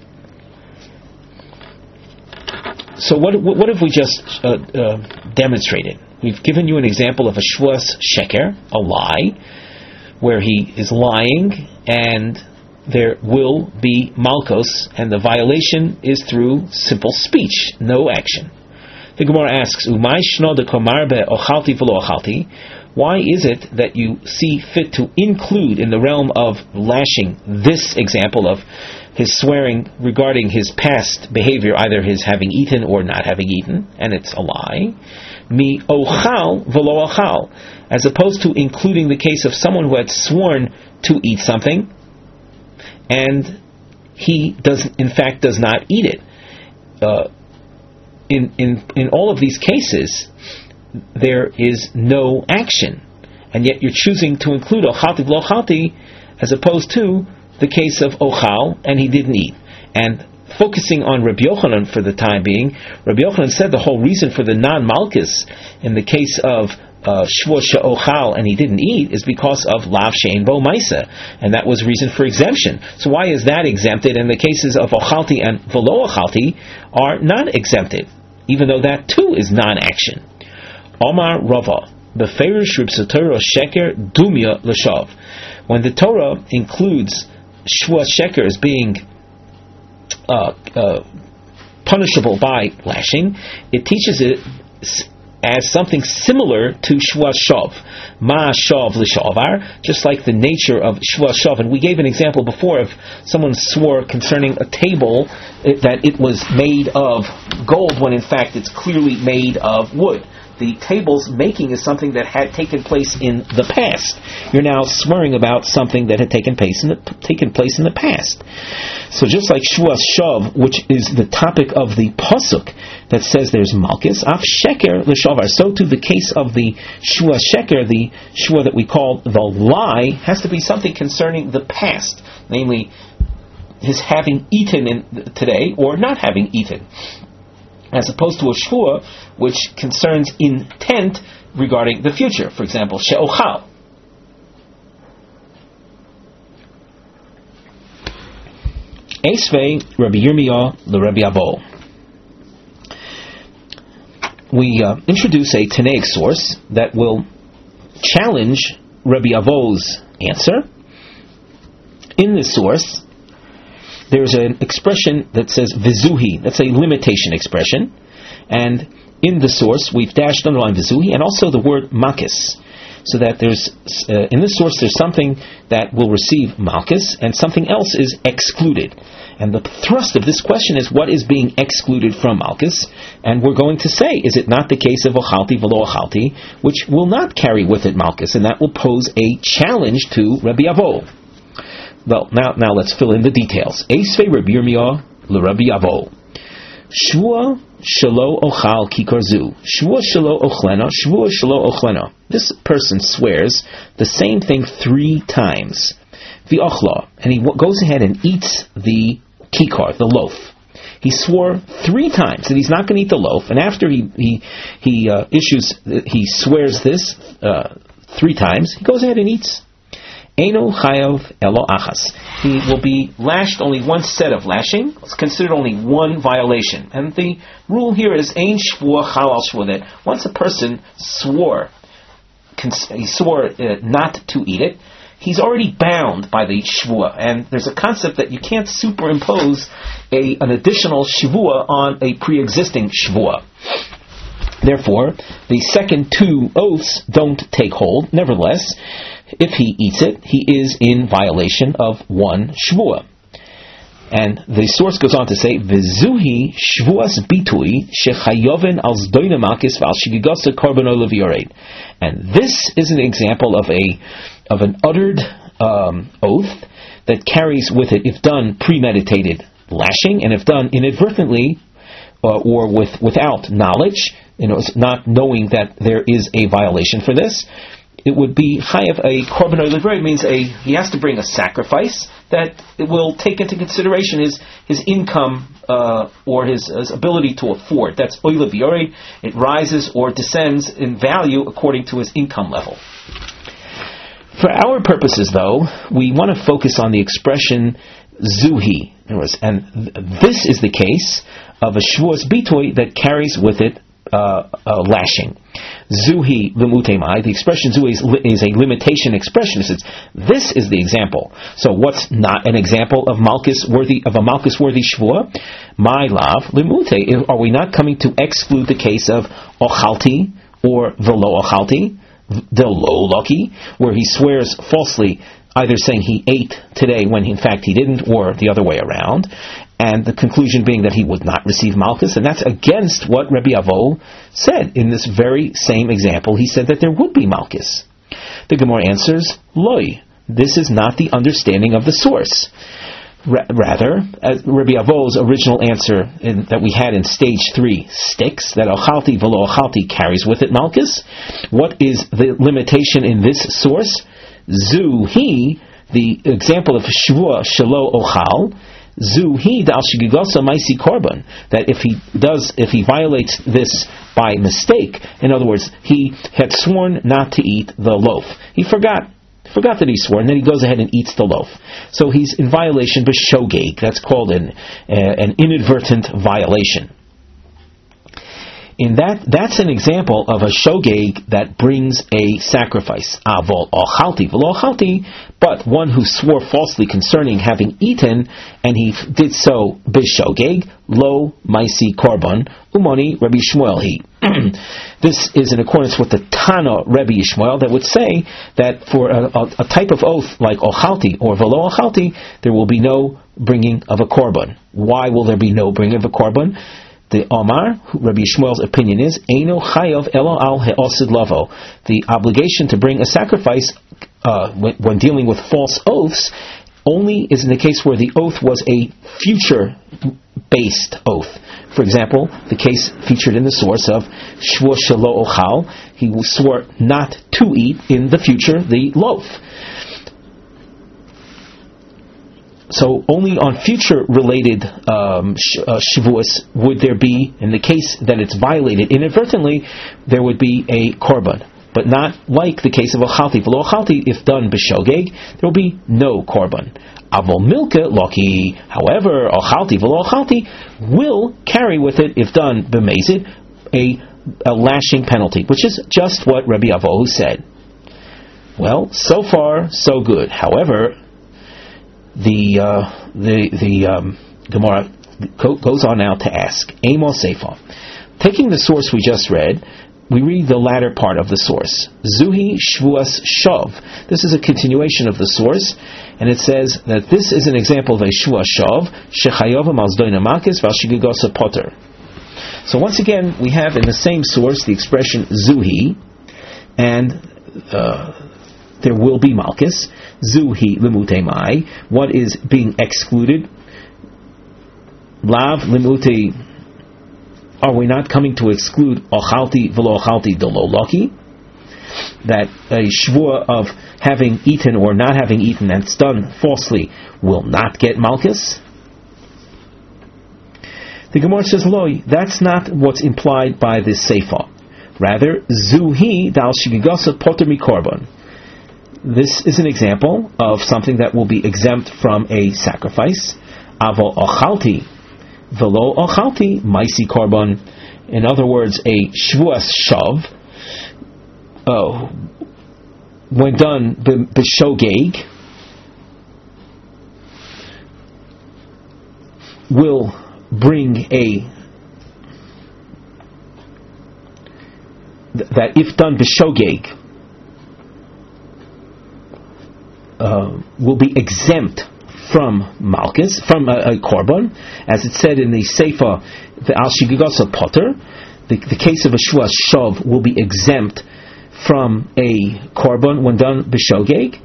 So what have we just demonstrated? We've given you an example of a shvuas sheker, a lie, where he is lying and there will be malchus, and the violation is through simple speech, no action. The Gemara asks, Umay shno de komar be ochalti v'lo ochalti? Why is it that you see fit to include in the realm of lashing this example of his swearing regarding his past behavior, either his having eaten or not having eaten, and it's a lie, mi ochal v'lo ochal, as opposed to including the case of someone who had sworn to eat something, and he does not eat it. In all of these cases, there is no action, and yet you're choosing to include ochalti v'lo ochalti as opposed to the case of ochal, and he didn't eat. And focusing on Rabbi Yochanan for the time being, Rabbi Yochanan said the whole reason for the non-malchus in the case of shvuah she'ochal and he didn't eat is because of lav she'ein bo maisa, and that was reason for exemption. So why is that exempted, and the cases of ochalti and v'lo ochalti are not exempted, even though that too is non-action? Omar Rava, beferish ribsatoro sheker dumya l'shav. When the Torah includes shvuah sheker as being punishable by lashing, it teaches it as something similar to shvuah shav, ma shav l'shavar, just like the nature of shvuah shav. And we gave an example before of someone swore concerning a table that it was made of gold when in fact it's clearly made of wood. The table's making is something that had taken place in the past. You're now swearing about something that had taken place in the past. So just like shvuah shav, which is the topic of the pasuk that says there's malchus, af sheker l'shavar, so too the case of the shvuah sheker, the shvuah that we call the lie, has to be something concerning the past, namely his having eaten today or not having eaten, as opposed to a shvuah which concerns intent regarding the future. For example, she'ochal. Esvei Rabbi Yirmiyah l'Rabbi Abo. We introduce a Tanaic source that will challenge Rabbi Avo's answer. In this source, there's an expression that says vizuhi. That's a limitation expression. And in the source, we've dashed underline vizuhi, and also the word makis. So that there's, in this source, there's something that will receive malchus, and something else is excluded. And the thrust of this question is what is being excluded from malchus, and we're going to say, is it not the case of ochalti v'lo ochalti, which will not carry with it malchus, and that will pose a challenge to Rabbi Avo. Well, now let's fill in the details. Esvei Rabbi Yirmiyah l'Rabbi Avo. Shvuah shelo ochal kikarzu. Shvuah shelo ochlena. Shvuah shelo ochlena. This person swears the same thing 3 times. V'ochla, and he goes ahead and eats the kikar, the loaf. He swore 3 times that he's not going to eat the loaf, and after he swears this 3 times, he goes ahead and eats. Eino chayav elo achas. He will be lashed only one set of lashing. It's considered only one violation. And the rule here is ein shvuah halal shvuah, that once a person swore not to eat it, he's already bound by the shvuah. And there's a concept that you can't superimpose an additional shvuah on a pre-existing shvuah. Therefore, the second 2 oaths don't take hold. Nevertheless, if he eats it, he is in violation of one shvuah. And the source goes on to say, "V'zuhi shvuas bitui shechayoven al zdoina makis v'al shigigasa korban olav yored." And this is an example of an uttered oath that carries with it, if done, premeditated lashing, and if done inadvertently, or without knowledge, not knowing that there is a violation for this, it would be chayav a korban oliveri. Means he has to bring a sacrifice that it will take into consideration his income or his ability to afford. That's oliveri. It rises or descends in value according to his income level. For our purposes, though, we want to focus on the expression zuhi, and this is the case of a shvuas bitoy that carries with it lashing. Zuhi limutei. The expression zuhi is a limitation expression. It says this is the example. So what's not an example of a malchus worthy shvua? My love limutei. Are we not coming to exclude the case of ochalti or velo ochalti, the lo lucky, where he swears falsely, either saying he ate today when in fact he didn't, or the other way around, and the conclusion being that he would not receive malchus, and that's against what Rabbi Avo said in this very same example. He said that there would be malchus. The Gemara answers, Loi, this is not the understanding of the source. Rather, Rabbi Avo's original answer that we had in stage 3 sticks, that ochalti velo ochalti carries with it malchus. What is the limitation in this source? Zuhi, the example of shvua shelo ochal, zuhi dal shigigasa maisi korban, that if he violates this by mistake, in other words, he had sworn not to eat the loaf. He forgot that he swore, and then he goes ahead and eats the loaf. So he's in violation b'shogeg. That's called an inadvertent violation. That's an example of a shogeg that brings a sacrifice. Avol ochalti v'lo ochalti, but one who swore falsely concerning having eaten, and he did so b'shogeg, lo maisi korban, umoni Rabbi Shmuel he. This is in accordance with the Tana Rabbi Yishmael that would say that for a type of oath like ochalti or velo ochalti, there will be no bringing of a korban. Why will there be no bringing of a korban? The Omar, Rabbi Yishmael's opinion is, Eino chayav elo al he'osid lavo. The obligation to bring a sacrifice when dealing with false oaths only is in the case where the oath was a future-based oath. For example, the case featured in the source of shvua shelo ochal, he swore not to eat in the future the loaf. So only on future-related shavuos would there be, in the case that it's violated inadvertently, there would be a korban. But not like the case of ochalti. V'lo ochalti, if done b'shogeg, there will be no korban. Avol milke loki, however, ochalti v'lo ochalti will carry with it, if done b'mezid, a lashing penalty, which is just what Rabbi Avohu said. Well, so far, so good. However, the Gemara goes on now to ask, Amos Seifa. Taking the source we just read, we read the latter part of the source. Zuhi shvuas shav. This is a continuation of the source, and it says that this is an example of a shvuas shav, shechayov malzdoina makis valshigigosa potter. So once again, we have in the same source the expression zuhi, and there will be malchus. Zuhi limute mai. What is being excluded? Lav limute. Are we not coming to exclude ochalti v'lo ochalti delo loki? That a shvua of having eaten or not having eaten that's done falsely will not get malchus? The Gemara says, Loi, that's not what's implied by this seifa. Rather, zuhi dal shigigasa poter mikorban. This is an example of something that will be exempt from a sacrifice. Avo ochalti velo ochalti maisi korban. In other words, a shvuas shav, when done b'shogeg, will bring that if done b'shogeg, will be exempt from malchus, from a korban, as it said in the Seifa, the al shigigasa potter. The case of a shvuas shav will be exempt from a korban when done b'shogeg.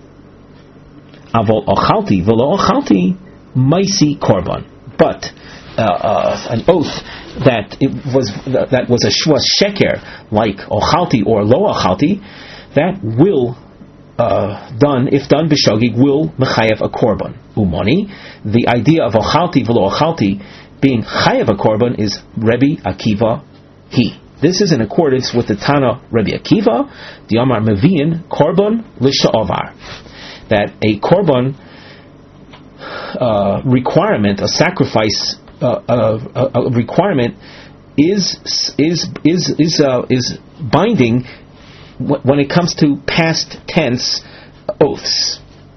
Avol ochalti v'lo ochalti maisi korban. But an oath that was a shvua sheker, like ochalti or lo ochalti, that will if done b'shogig, will mechayev a korban. Umoni, the idea of ochalti v'lo ochalti being chayev a korban is Rebbe Akiva he. This is in accordance with the Tana Rebbe Akiva, the Amar Meviin korban l'sha'avar, that a korban requirement, a sacrifice a requirement is binding when it comes to past tense oaths.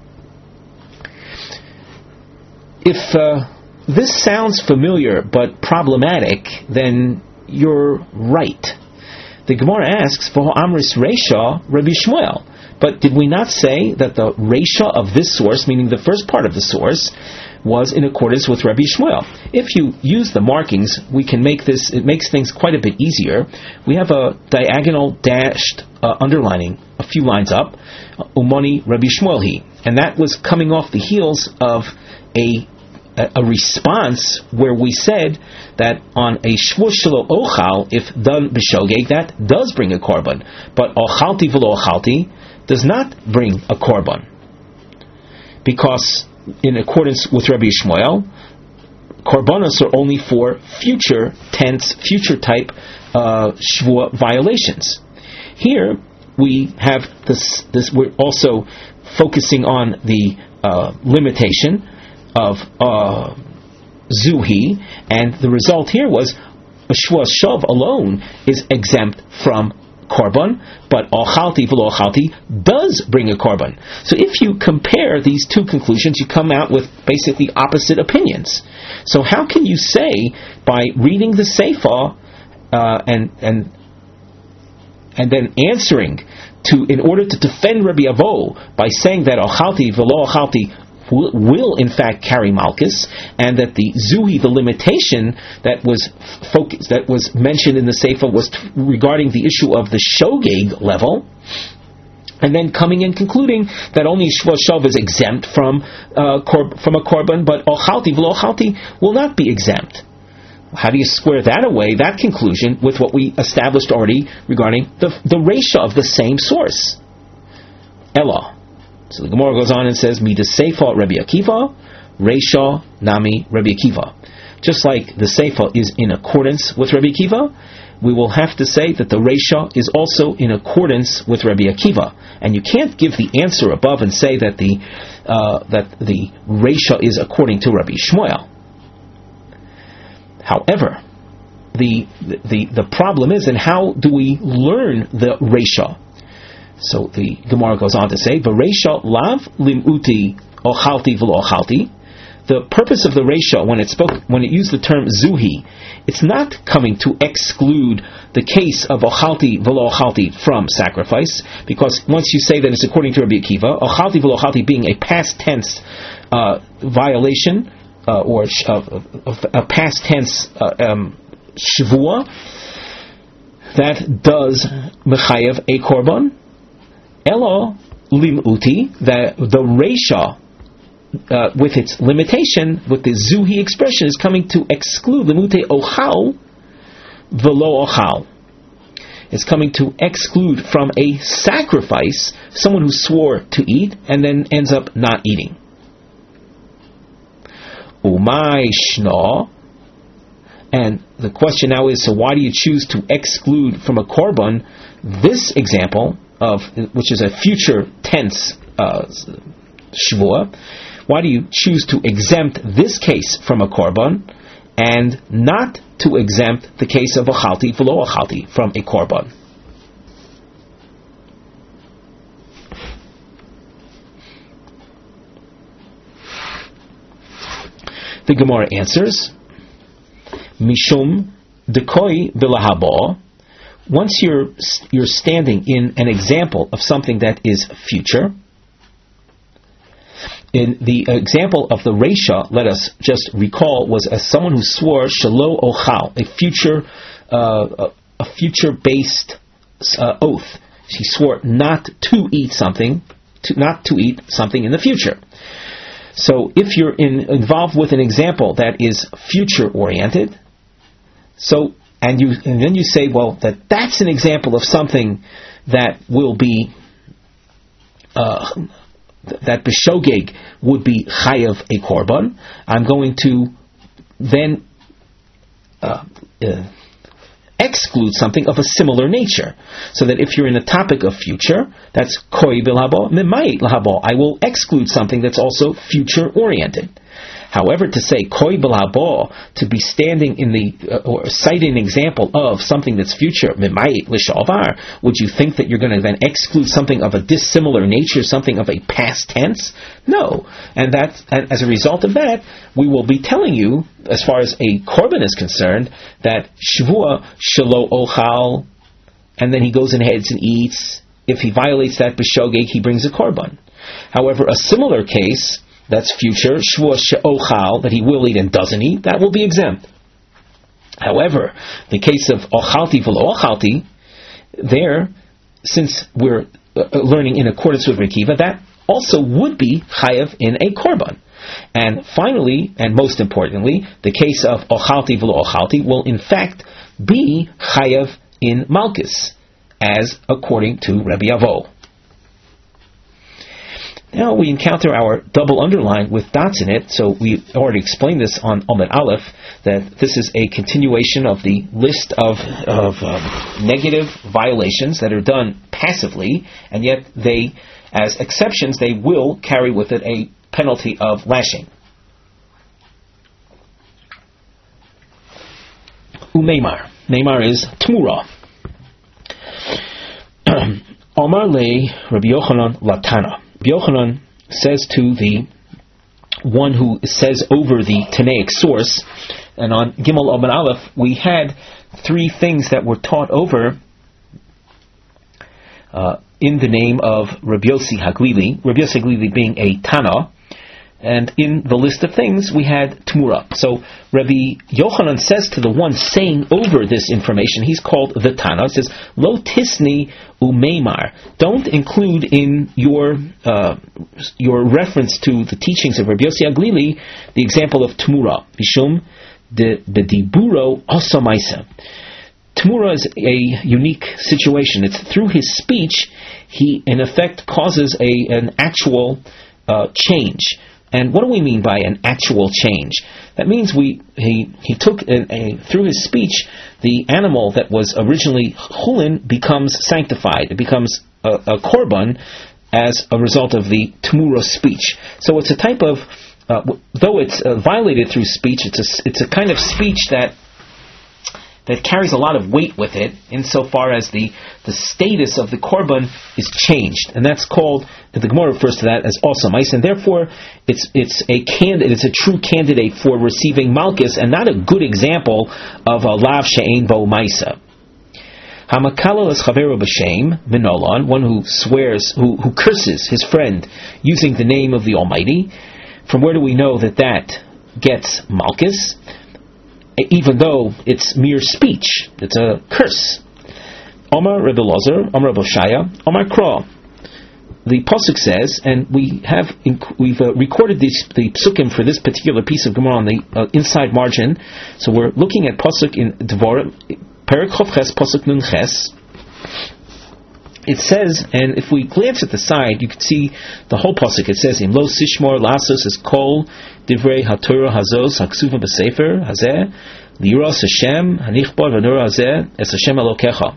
If this sounds familiar but problematic, then you're right. The Gemara asks, "For Amris Reisha Rabbi Shmuel." But did we not say that the Reisha of this source, meaning the first part of the source, was in accordance with Rabbi Shmuel? If you use the markings, we can make this. It makes things quite a bit easier. We have a diagonal dashed underlining a few lines up, Umoni Rabbi Shmuel he, and that was coming off the heels of a response where we said that on a shvua shelo ochal, if done b'shogeg, that does bring a korban, but ochalti v'lo ochalti does not bring a korban, because in accordance with Rabbi Shmuel, korbanos are only for future tense, future type shvua violations. Here we have this. We're also focusing on the limitation of zuhi, and the result here was a shvua shav alone is exempt from korban, but ochalti v'lo ochalti does bring a korban. So if you compare these two conclusions, you come out with basically opposite opinions. So how can you say, by reading the Seifa and then answering in order to defend Rabbi Avo by saying that ochalti v'lo ochalti will in fact carry malchus, and that the zuhi, the limitation that was mentioned in the Seifa, was regarding the issue of the shogeg level, and then coming and concluding that only shvua shav is exempt from a korban, but ochalti v'lo ochalti will not be exempt. How do you square that away, that conclusion, with what we established already regarding the reisha of the same source? Ella. So the Gemara goes on and says, Midas Seifa Rabbi Akiva, Reisha Nami Rabbi Akiva. Just like the Seifa is in accordance with Rabbi Akiva, we will have to say that the Reisha is also in accordance with Rabbi Akiva. And you can't give the answer above and say that the Reisha is according to Rabbi Shmuel. However, the problem is, and how do we learn the Reisha? So the Gemara goes on to say, "V'reisha lav limuti ochalti v'lo ochalti." The purpose of the reisha, when it used the term zuhi, it's not coming to exclude the case of ochalti v'lo ochalti from sacrifice, because once you say that it's according to Rabbi Akiva, ochalti v'lo ochalti being a past tense violation or a past tense shvua, that does mechayev a korban. Elo limuti, the reisha with its limitation, with the zuhi expression, is coming to exclude limute ochal v'lo ochal. It's coming to exclude from a sacrifice someone who swore to eat and then ends up not eating. Umay shna. And the question now is, so why do you choose to exclude from a korban this example which is a future tense shvua? Why do you choose to exempt this case from a korban and not to exempt the case of ochalti v'lo ochalti from a korban? The Gemara answers, Mishum dekoi b'lahaba. Once you're standing in an example of something that is future, in the example of the reisha, let us just recall, was as someone who swore shelo ochal, a future based oath. He swore not to eat something in the future. So if you're involved with an example that is future oriented, and then you say, well, that's an example of something that will be that b'shogeg would be chayav a korban, I'm going to then exclude something of a similar nature. So that if you're in a topic of future, that's koi bilhabo, mimayit lahabo. I will exclude something that's also future oriented. However, to say koi bilhabo, to be standing in or citing an example of something that's future, mimayit lishalvar, would you think that you're going to then exclude something of a dissimilar nature, something of a past tense? No. And as a result of that, we will be telling you, as far as a korban is concerned, that shvua shelo ochal, and then he goes and heads and eats. If he violates that b'shogeg, he brings a korban. However, a similar case, that's future, shvua she'ochal, that he will eat and doesn't eat, that will be exempt. However, the case of ochalti v'lo ochalti, there, since we're learning in accordance with Rekiva, that also would be chayav in a korban. And finally, and most importantly, the case of ochalti v'lo ochalti will in fact be chayav in malchus, as according to Rabbi Avo. Now we encounter our double underline with dots in it, so we already explained this on Omed Aleph, that this is a continuation of the list of negative violations that are done passively, and yet they, as exceptions, they will carry with it a penalty of lashing. Umeimar. Neymar is Tmura. Omar le Rabbi Yochanan Latana. Yochanan says to the one who says over the Tanaic source, and on Gimel Oben Aleph, we had three things that were taught over in the name of Rabbi Yossi Haglili, Rabbi Yossi Haglili being a Tana, and in the list of things we had Tmura. So Rabbi Yochanan says to the one saying over this information, he's called the Tana, he says, Lo tisni umeimar. Don't include in your reference to the teachings of Rabbi Yossi Haglili the example of Tmura. Bishum de bediburo osamaisa. Tmura is a unique situation. It's through his speech he in effect causes an actual change. And what do we mean by an actual change? That means he took through his speech, the animal that was originally chulin becomes sanctified. It becomes a korban as a result of the Tmura speech. So it's a type of, though it's violated through speech, it's a kind of speech that carries a lot of weight with it, insofar as the status of the korban is changed, and that's called, the Gemara refers to that as osamais, and therefore it's a true candidate for receiving malchus, and not a good example of a lav she'ein bo maisa. Hamakala es chaveru b'shem minolan, one who swears, who curses his friend using the name of the Almighty. From where do we know that gets malchus? Even though it's mere speech, it's a curse. Omar Rebbe Lozer, Omar Rebbe Shaya, Omar Kra. The pasuk says, and we've recorded the psukim for this particular piece of Gemara on the inside margin. So we're looking at pasuk in Devarim, Perek Chof Ches, pasuk Nun Ches. It says, and if we glance at the side, you can see the whole pasuk. It says, "Im lo sishmor lasos es kol divrei haTorah hazos haksuvim b'sefer hazeh liras Hashem hanichbar v'nur hazeh es Hashem Elokecha."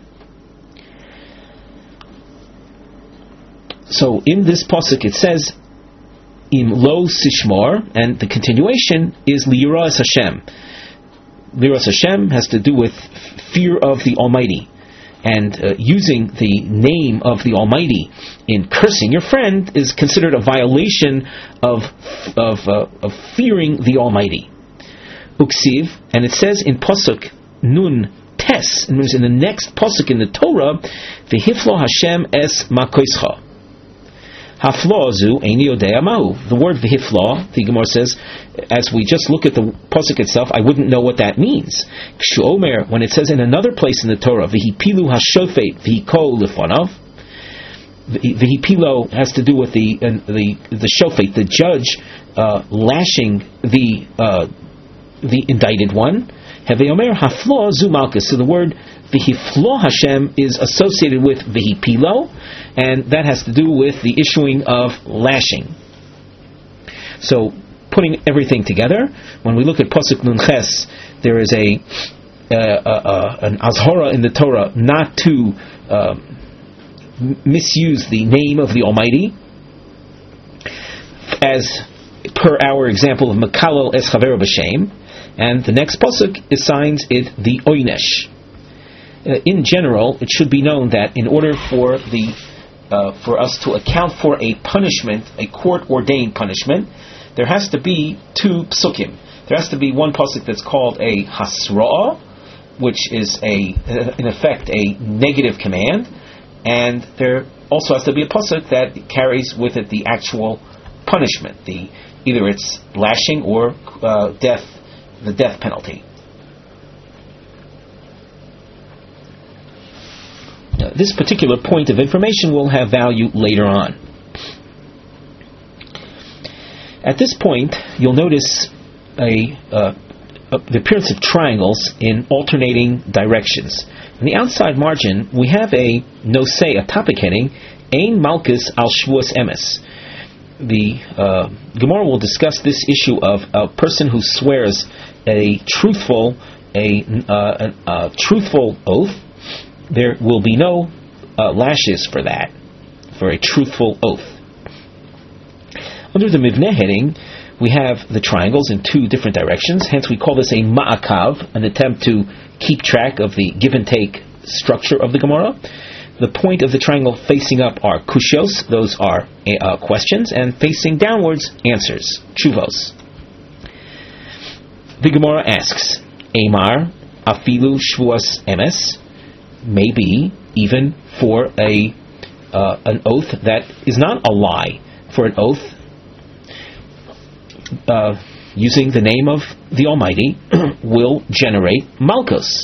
So in this pasuk it says, "Im lo sishmor," and the continuation is liras Hashem. Liras Hashem has to do with fear of the Almighty. And using the name of the Almighty in cursing your friend is considered a violation of fearing the Almighty. Uksiv, and it says in pasuk Nun Tes, and in the next pasuk in the Torah, v'hiflo Hashem es makoischa. Hafloazu eini yodea mahu. The word v'hiflo, the Gemara says, as we just look at the pasuk itself, I wouldn't know what that means. Kshuomer, when it says in another place in the Torah, v'hipilu hashofet v'hikol lefanav, Vihipilo has to do with the shofet, the judge, lashing the indicted one. Heveomer haflo zu malchus. So the word vihiflo Hashem is associated with vihipilo, and that has to do with the issuing of lashing. So, putting everything together, when we look at Pasuk Nun Ches, there is an azhara in the Torah not to misuse the name of the Almighty, as per our example of Mekalel es Chavero b'Shem, and the next pasuk assigns it the Oynesh. In general, it should be known that in order for us to account for a punishment, a court-ordained punishment, there has to be two psukim. There has to be one pasuk that's called a hasra'ah, which is in effect a negative command, and there also has to be a pasuk that carries with it the actual punishment, either it's lashing or death, the death penalty. This particular point of information will have value later on. At this point, you'll notice the appearance of triangles in alternating directions. In the outside margin, we have a nosei, a topic heading, Ein Malchus al Shvuas Emes. The Gemara will discuss this issue of a person who swears a truthful oath. There will be no lashes for that, for a truthful oath. Under the Mivneh heading, we have the triangles in two different directions, hence we call this a ma'akav, an attempt to keep track of the give and take structure of the Gemara. The point of the triangle facing up are kushios, those are questions, and facing downwards, answers, tshuvos. The Gemara asks, Eimar afilu shvuas emes, maybe even for an oath that is not a lie, for an oath using the name of the Almighty will generate malchus.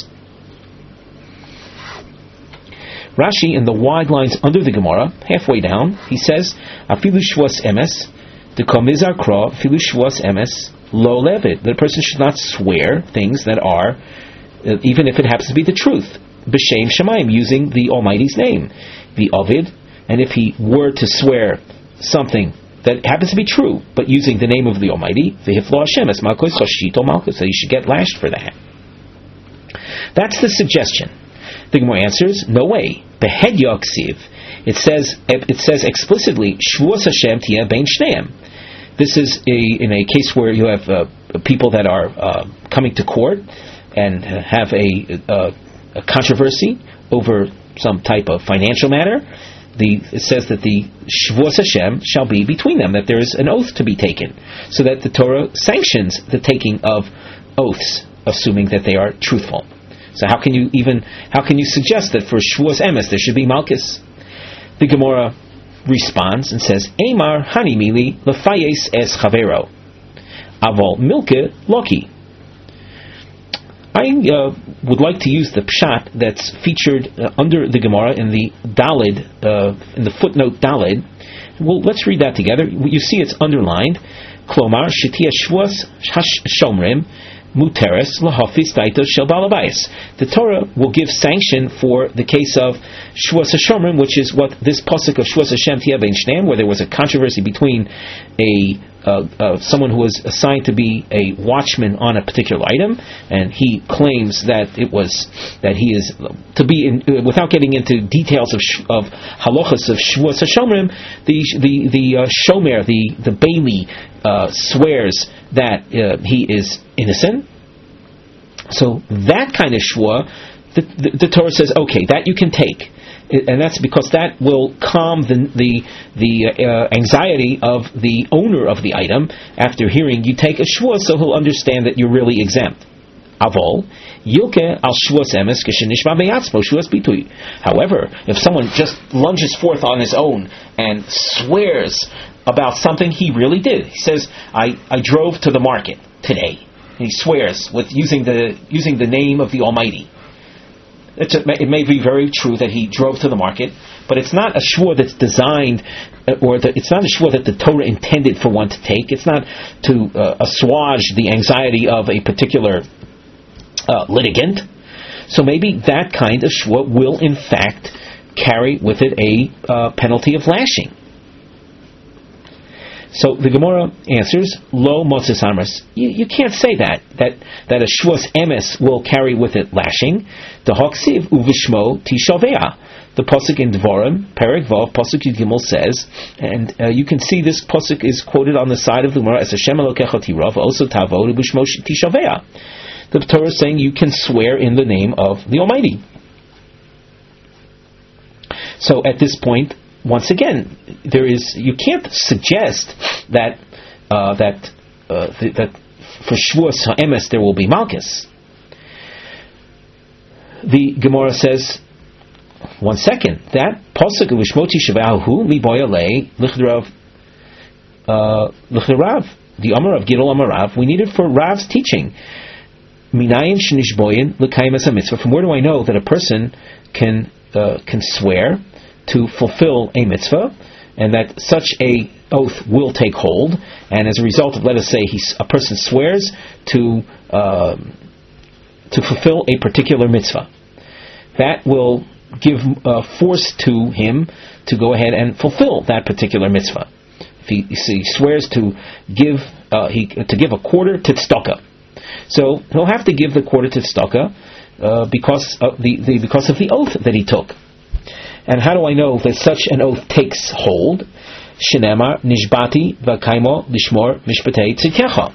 Rashi, in the wide lines under the Gemara, halfway down, he says, Afilu shvuas emes, the komizar kra, afilu shvuas emes, lo levid. The person should not swear things that are, even if it happens to be the truth, b'shem shemayim, using the Almighty's name, the ovid, and if he were to swear something that happens to be true, but using the name of the Almighty, v'hiflo Hashem es malchus choshito malchus, so you should get lashed for that. That's the suggestion. The Gemara answers, no way. Behed yaksiv. It says explicitly, shvuas Hashem tia bein shneim. This is in a case where you have people that are coming to court and have a controversy over some type of financial matter. It says that the shvuas Hashem shall be between them, that there is an oath to be taken, so that the Torah sanctions the taking of oaths, assuming that they are truthful. So how can you suggest that for shvuas emes there should be malchus? The Gemara responds and says, Eimar hani mili lefayes es chavero, aval milke loki. I would like to use the pshat that's featured under the Gemara in the Dalid, in the footnote Dalid. Well, let's read that together. You see it's underlined. Klomar shetia shvuas shomrim muteres lahafis taitos shel balabayis. The Torah will give sanction for the case of shvuas hashomrim, which is what this pasuk of shvuas Hashem tia bein shneim, where there was a controversy between someone who was assigned to be a watchman on a particular item, and he claims that he is to be in, without getting into details of halachas of shvuas hashomrim. The shomer, the bailey, swears that he is innocent. So that kind of shvua, the Torah says, okay, that you can take. And that's because that will calm the anxiety of the owner of the item after hearing you take a shvuah, so he'll understand that you're really exempt. Avol yilke al shvuas emes kishenishma beyatzmo shvuas bitui. However, if someone just lunges forth on his own and swears about something he really did, he says, I drove to the market today, and he swears with using the name of the Almighty. it may be very true that he drove to the market, but it's not a shvua that's designed, it's not a shvua that the Torah intended for one to take. It's not to assuage the anxiety of a particular litigant. So maybe that kind of shvua will in fact carry with it a penalty of lashing. So the Gemara answers, Lo Moses Amras. You can't say that a shvuas emes will carry with it lashing. The Hoksiv uvishmo tishavea. The pasuk in Dvarim, Perek Vav, pasuk Yud Gimel says, and you can see this pasuk is quoted on the side of the Gemara as Hashem Elokecha tirav, also tavo uvishmo tishavea. The Torah is saying you can swear in the name of the Almighty. So at this point, once again, you can't suggest that for Shavuos HaEmes there will be Malchus. The Gemara says, one second, that pasuk of Vishmoti Shavahu mi boyalei lichderav the Amar of Gidol Amarav, we need it for Rav's teaching. Minayin shenishboyin l'kayim mitzvah. From where do I know that a person can swear to fulfill a mitzvah, and that such a oath will take hold, and as a result of, let us say, a person swears to fulfill a particular mitzvah, that will give force to him to go ahead and fulfill that particular mitzvah. If he swears to give a quarter to tzedakah, so he'll have to give the quarter to tzedakah because of the oath that he took. And how do I know that such an oath takes hold? Shenemar nishbati v'kaimo lishmor mishpatei tzidkecha.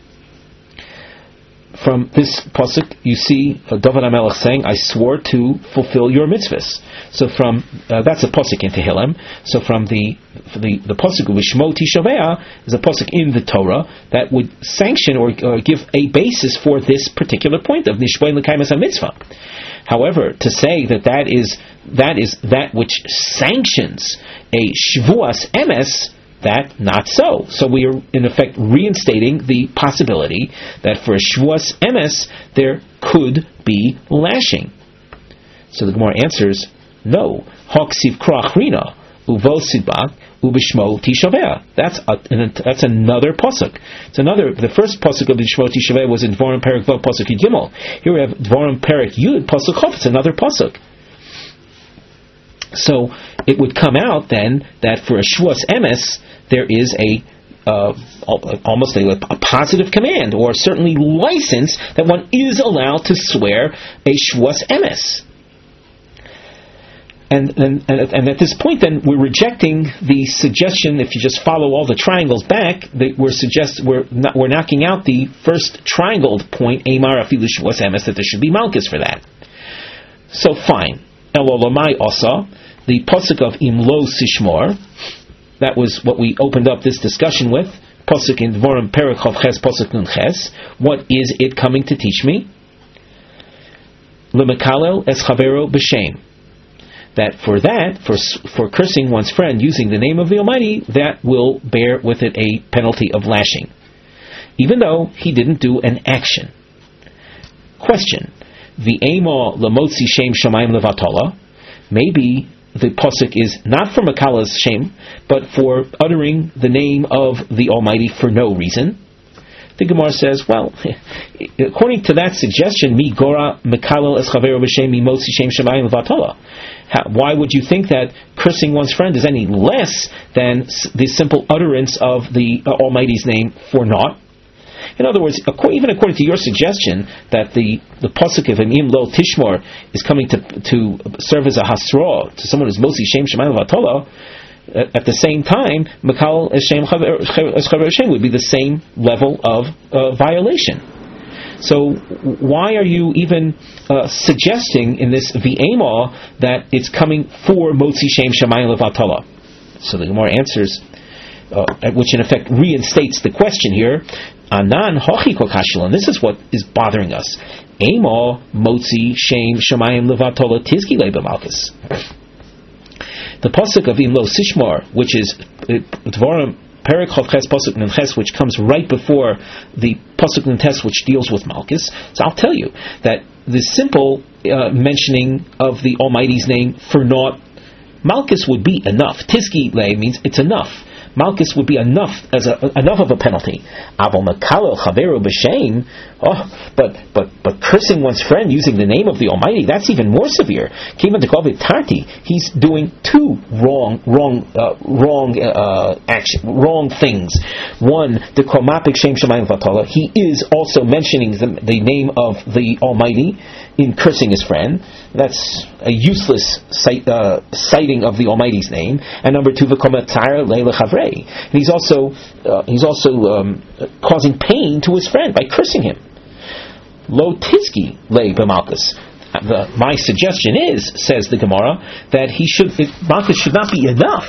From this pasuk, you see David HaMelech saying, "I swore to fulfill your mitzvahs." So from that's a pasuk in Tehillim. So from the pasuk of Vishmo Tishavea is a pasuk in the Torah that would sanction or give a basis for this particular point of Nishboi L'Kaimas HaMitzvah. However, to say that is that which sanctions a Shvuas Emes, that not so. So we are in effect reinstating the possibility that for a Shvuas Emes there could be lashing. So the Gemara answers, no. Hoksiv krach rina uvo sidbak ubishmo tishaveh. That's another pasuk. The first pasuk of Bishmo tishaveh was in Dvarim Perek Vav pasuk Yud Gimel. Here we have Dvarim Perek Yud pasuk Chof. It's another pasuk. So it would come out then that for a Shvuas Emes there is almost a positive command, or certainly license, that one is allowed to swear a Shvuas Emes. And at this point, then we're rejecting the suggestion. If you just follow all the triangles back, that we're knocking out the first triangled point, Eimar afilu Shvuas Emes, that there should be Malchus for that. So fine. Elolamai Asa, the pasuk of Imlo Sishmor, that was what we opened up this discussion with. Pasuk in Dvarim Perek Chav Ches pasuk Nun Ches. What is it coming to teach me? Lemekalel es chavero b'shem. That for cursing one's friend using the name of the Almighty, that will bear with it a penalty of lashing, even though he didn't do an action. Question: V'ema lemotzi shem shamayim levatala. Maybe the pasuk is not for Makala's shame, but for uttering the name of the Almighty for no reason. The Gemara says, well, according to that suggestion, mi gora mekalel es chavero b'shem mi motzi shem shamayim levatala. Why would you think that cursing one's friend is any less than the simple utterance of the Almighty's name for naught? In other words, even according to your suggestion that the pasuk of Im Lo Tishmor is coming to serve as a hasra to someone who's motzi shem shamayim levatala, at the same time, Makal Shem Chaver Shem would be the same level of violation. So why are you even suggesting in this V'ema that it's coming for Motzi Shem Shamayim Levatala? So the Gemara answers, which in effect reinstates the question here, Anan Hochi Kokashel, and this is what is bothering us. Ema Motzi Shem Shamayim Levatala Tizki Leba Malchus. The pasuk of Imlo Sishmar, which is Dvarim Perek Chav Ches pasuk Nun Ches, which comes right before the pasuk Nun Tes, which deals with Malchus. So I'll tell you that the simple mentioning of the Almighty's name for naught, Malchus would be enough. Tizki lay means it's enough. Malchus would be enough enough of a penalty. Aval Makalo Chaveru b'Shem. But cursing one's friend using the name of the Almighty, that's even more severe. Kivan Dekovit Tarti, he's doing two wrong things. One, the Komapik Shem Shemayim Vatala, he is also mentioning the name of the Almighty in cursing his friend. That's a useless citing of the Almighty's name. And number two, v'komatzar leila chavrei. He's also causing pain to his friend by cursing him. Lo tizki le b'malchus. My suggestion is, says the Gemara, that Malchus should not be enough.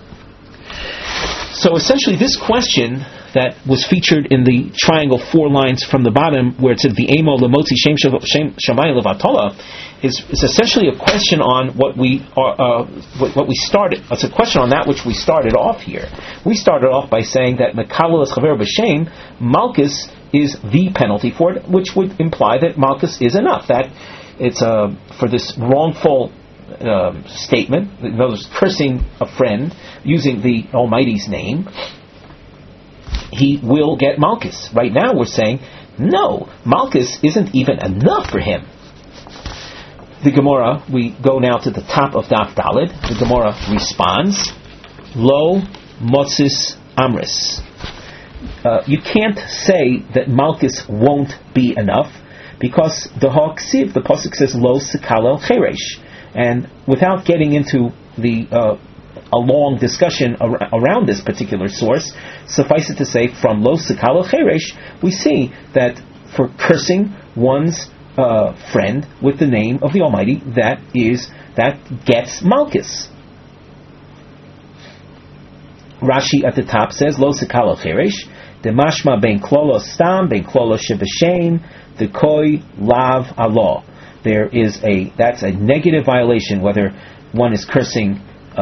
So essentially, this question that was featured in the triangle 4 lines from the bottom, where it said the Emo Lemotzi Shem Shamayim Levatola, is essentially a question on what we started. It's a question on that which we started off here. We started off by saying that Mekabel es Chaver b'Shem, Malchus is the penalty for it, which would imply that Malchus is enough. That it's for this wrongful statement, in other words, cursing a friend using the Almighty's name, he will get Malchus. Right now we're saying, no, Malchus isn't even enough for him. The Gemara, we go now to the top of Daf Daled. The Gemara responds, Lo Motzis Amris. You can't say that Malchus won't be enough, because the Ha'ksiv, the pasuk says Lo Sekalo Cheresh, and without getting into a long discussion around this particular source, suffice it to say, from Lo Sekalo Cheresh, we see that for cursing one's friend with the name of the Almighty, that gets Malchus. Rashi at the top says Lo Sekalo Cheresh, the mashma ben klolo stam ben klolo shebeshem the koi lav Allah. That's a negative violation, whether one is cursing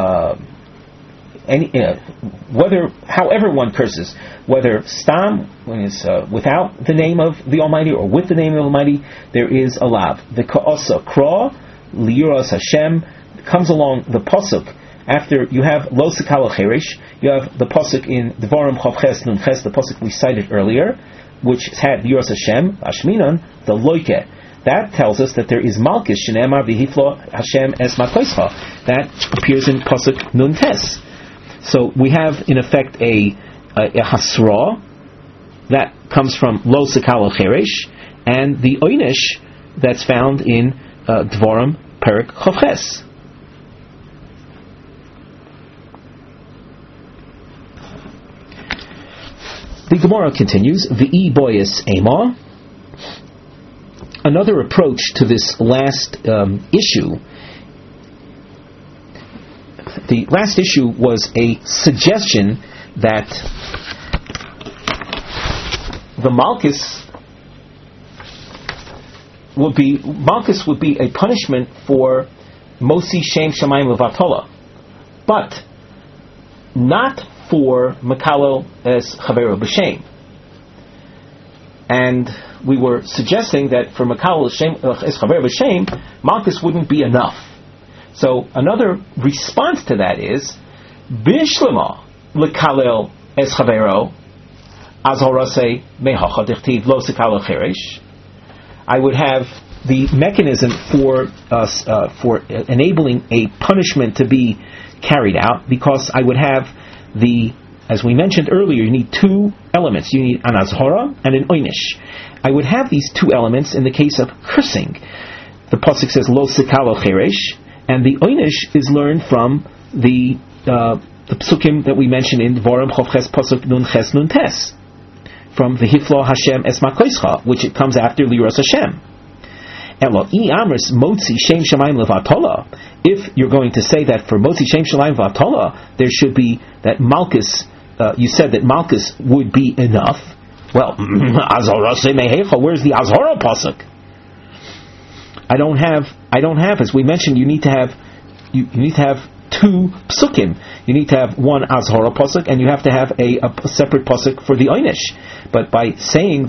however one curses, whether stam, when it's without the name of the Almighty, or with the name of the Almighty, there is a lav. The ka'osa kra liuras Hashem comes along the pasuk after you have Lo Sekalo Cheresh. You have the pasuk in Devarim Chavches Nun Ches, the pasuk we cited earlier, which had liuras Hashem Ashminon, the loike. That tells us that there is Malchus Shenemar v'hiflo Hashem es makoischa. That appears in pasuk Nun Tes. So we have in effect a hasra that comes from Lo Sekalo Cheresh, and the oinish that's found in Dvarim Perik Chavches. The Gemara continues, V'i boyes ema. Another approach to this last issue. The last issue was a suggestion that the Malchus would be a punishment for Mosi Shem Shamayim Levatola, but not for Makalo es Chaveru b'Shem. And we were suggesting that for Makalo es Chaveru b'Shem, Malchus wouldn't be enough. So another response to that is Bishlema lekalel es Chaveru azhorase mehacha dichtiv lo sekalo cheresh. I would have the mechanism for enabling a punishment to be carried out, because I would have as we mentioned earlier, you need two elements. You need an azhora and an oinish. I would have these two elements in the case of cursing. The pasuk says lo sekalo cheresh, and the oinish is learned from the psukim that we mentioned in Dvarim Chavches pasuk Nun Ches Nun Tes, from the Hiflo Hashem Es Makoischa, which it comes after Liras Hashem. Elo I Amris Motzi Shem Shamayim Levatola. If you're going to say that for Motzi Shem Shamayim Levatola, there should be that Malchus. You said that Malchus would be enough. Well, Azhora Semehecha. Where's the Azhora pasuk? I don't have. As we mentioned, you need to have two psukim. You need to have one Azhora pasuk, and you have to have a separate pasuk for the Einish. But by saying that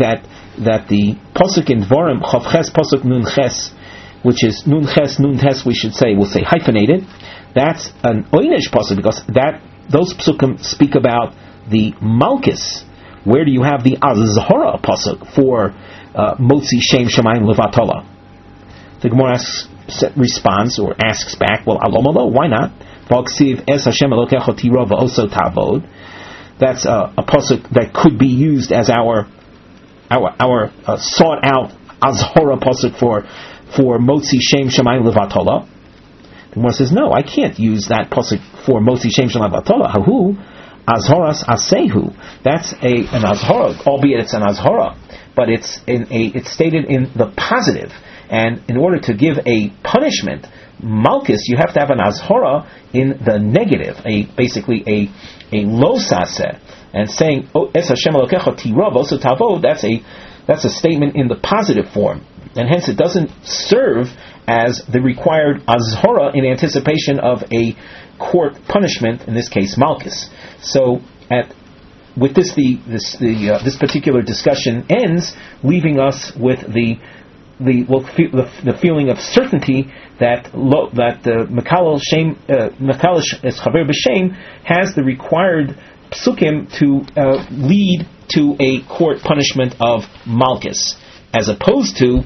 that the pasuk in Dvarim Chav Ches pasuk Nun Ches, which is Nun Ches, we should say, we'll say hyphenated. That's an Oynish pasuk because those psukim speak about the Malchus. Where do you have the Azhara pasuk for Motzi Shem Shemayim Levatala? The Gemara responds or asks back, well, Alomalo, why not? Es Hashem Elokecha Tira v'oso tavod. That's a pasuk that could be used as our sought out Azhara pasuk for Motzi Shem Shemayim Levatala. The Gemara says, no, I can't use that pasuk for Motzi Shem Shemayim Levatala. Hahu Azharas Asehu. That's an Azhara, albeit it's an Azhara, but it's stated in the positive. And in order to give a punishment, Malchus, you have to have an Azhara in the negative, basically a lo saseh, and saying Es Hashem Elokecha Tirav also tavod. That's a statement in the positive form, and hence it doesn't serve as the required Azhara in anticipation of a court punishment, in this case Malchus. So with this, this particular discussion ends, leaving us with the feeling of certainty that Mekalish Chaver B'Shem has the required psukim to lead to a court punishment of Malchus, as opposed to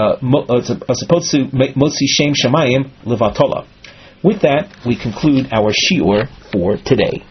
Motzi Shem Shemayim Levatola. With that, we conclude our shiur for today.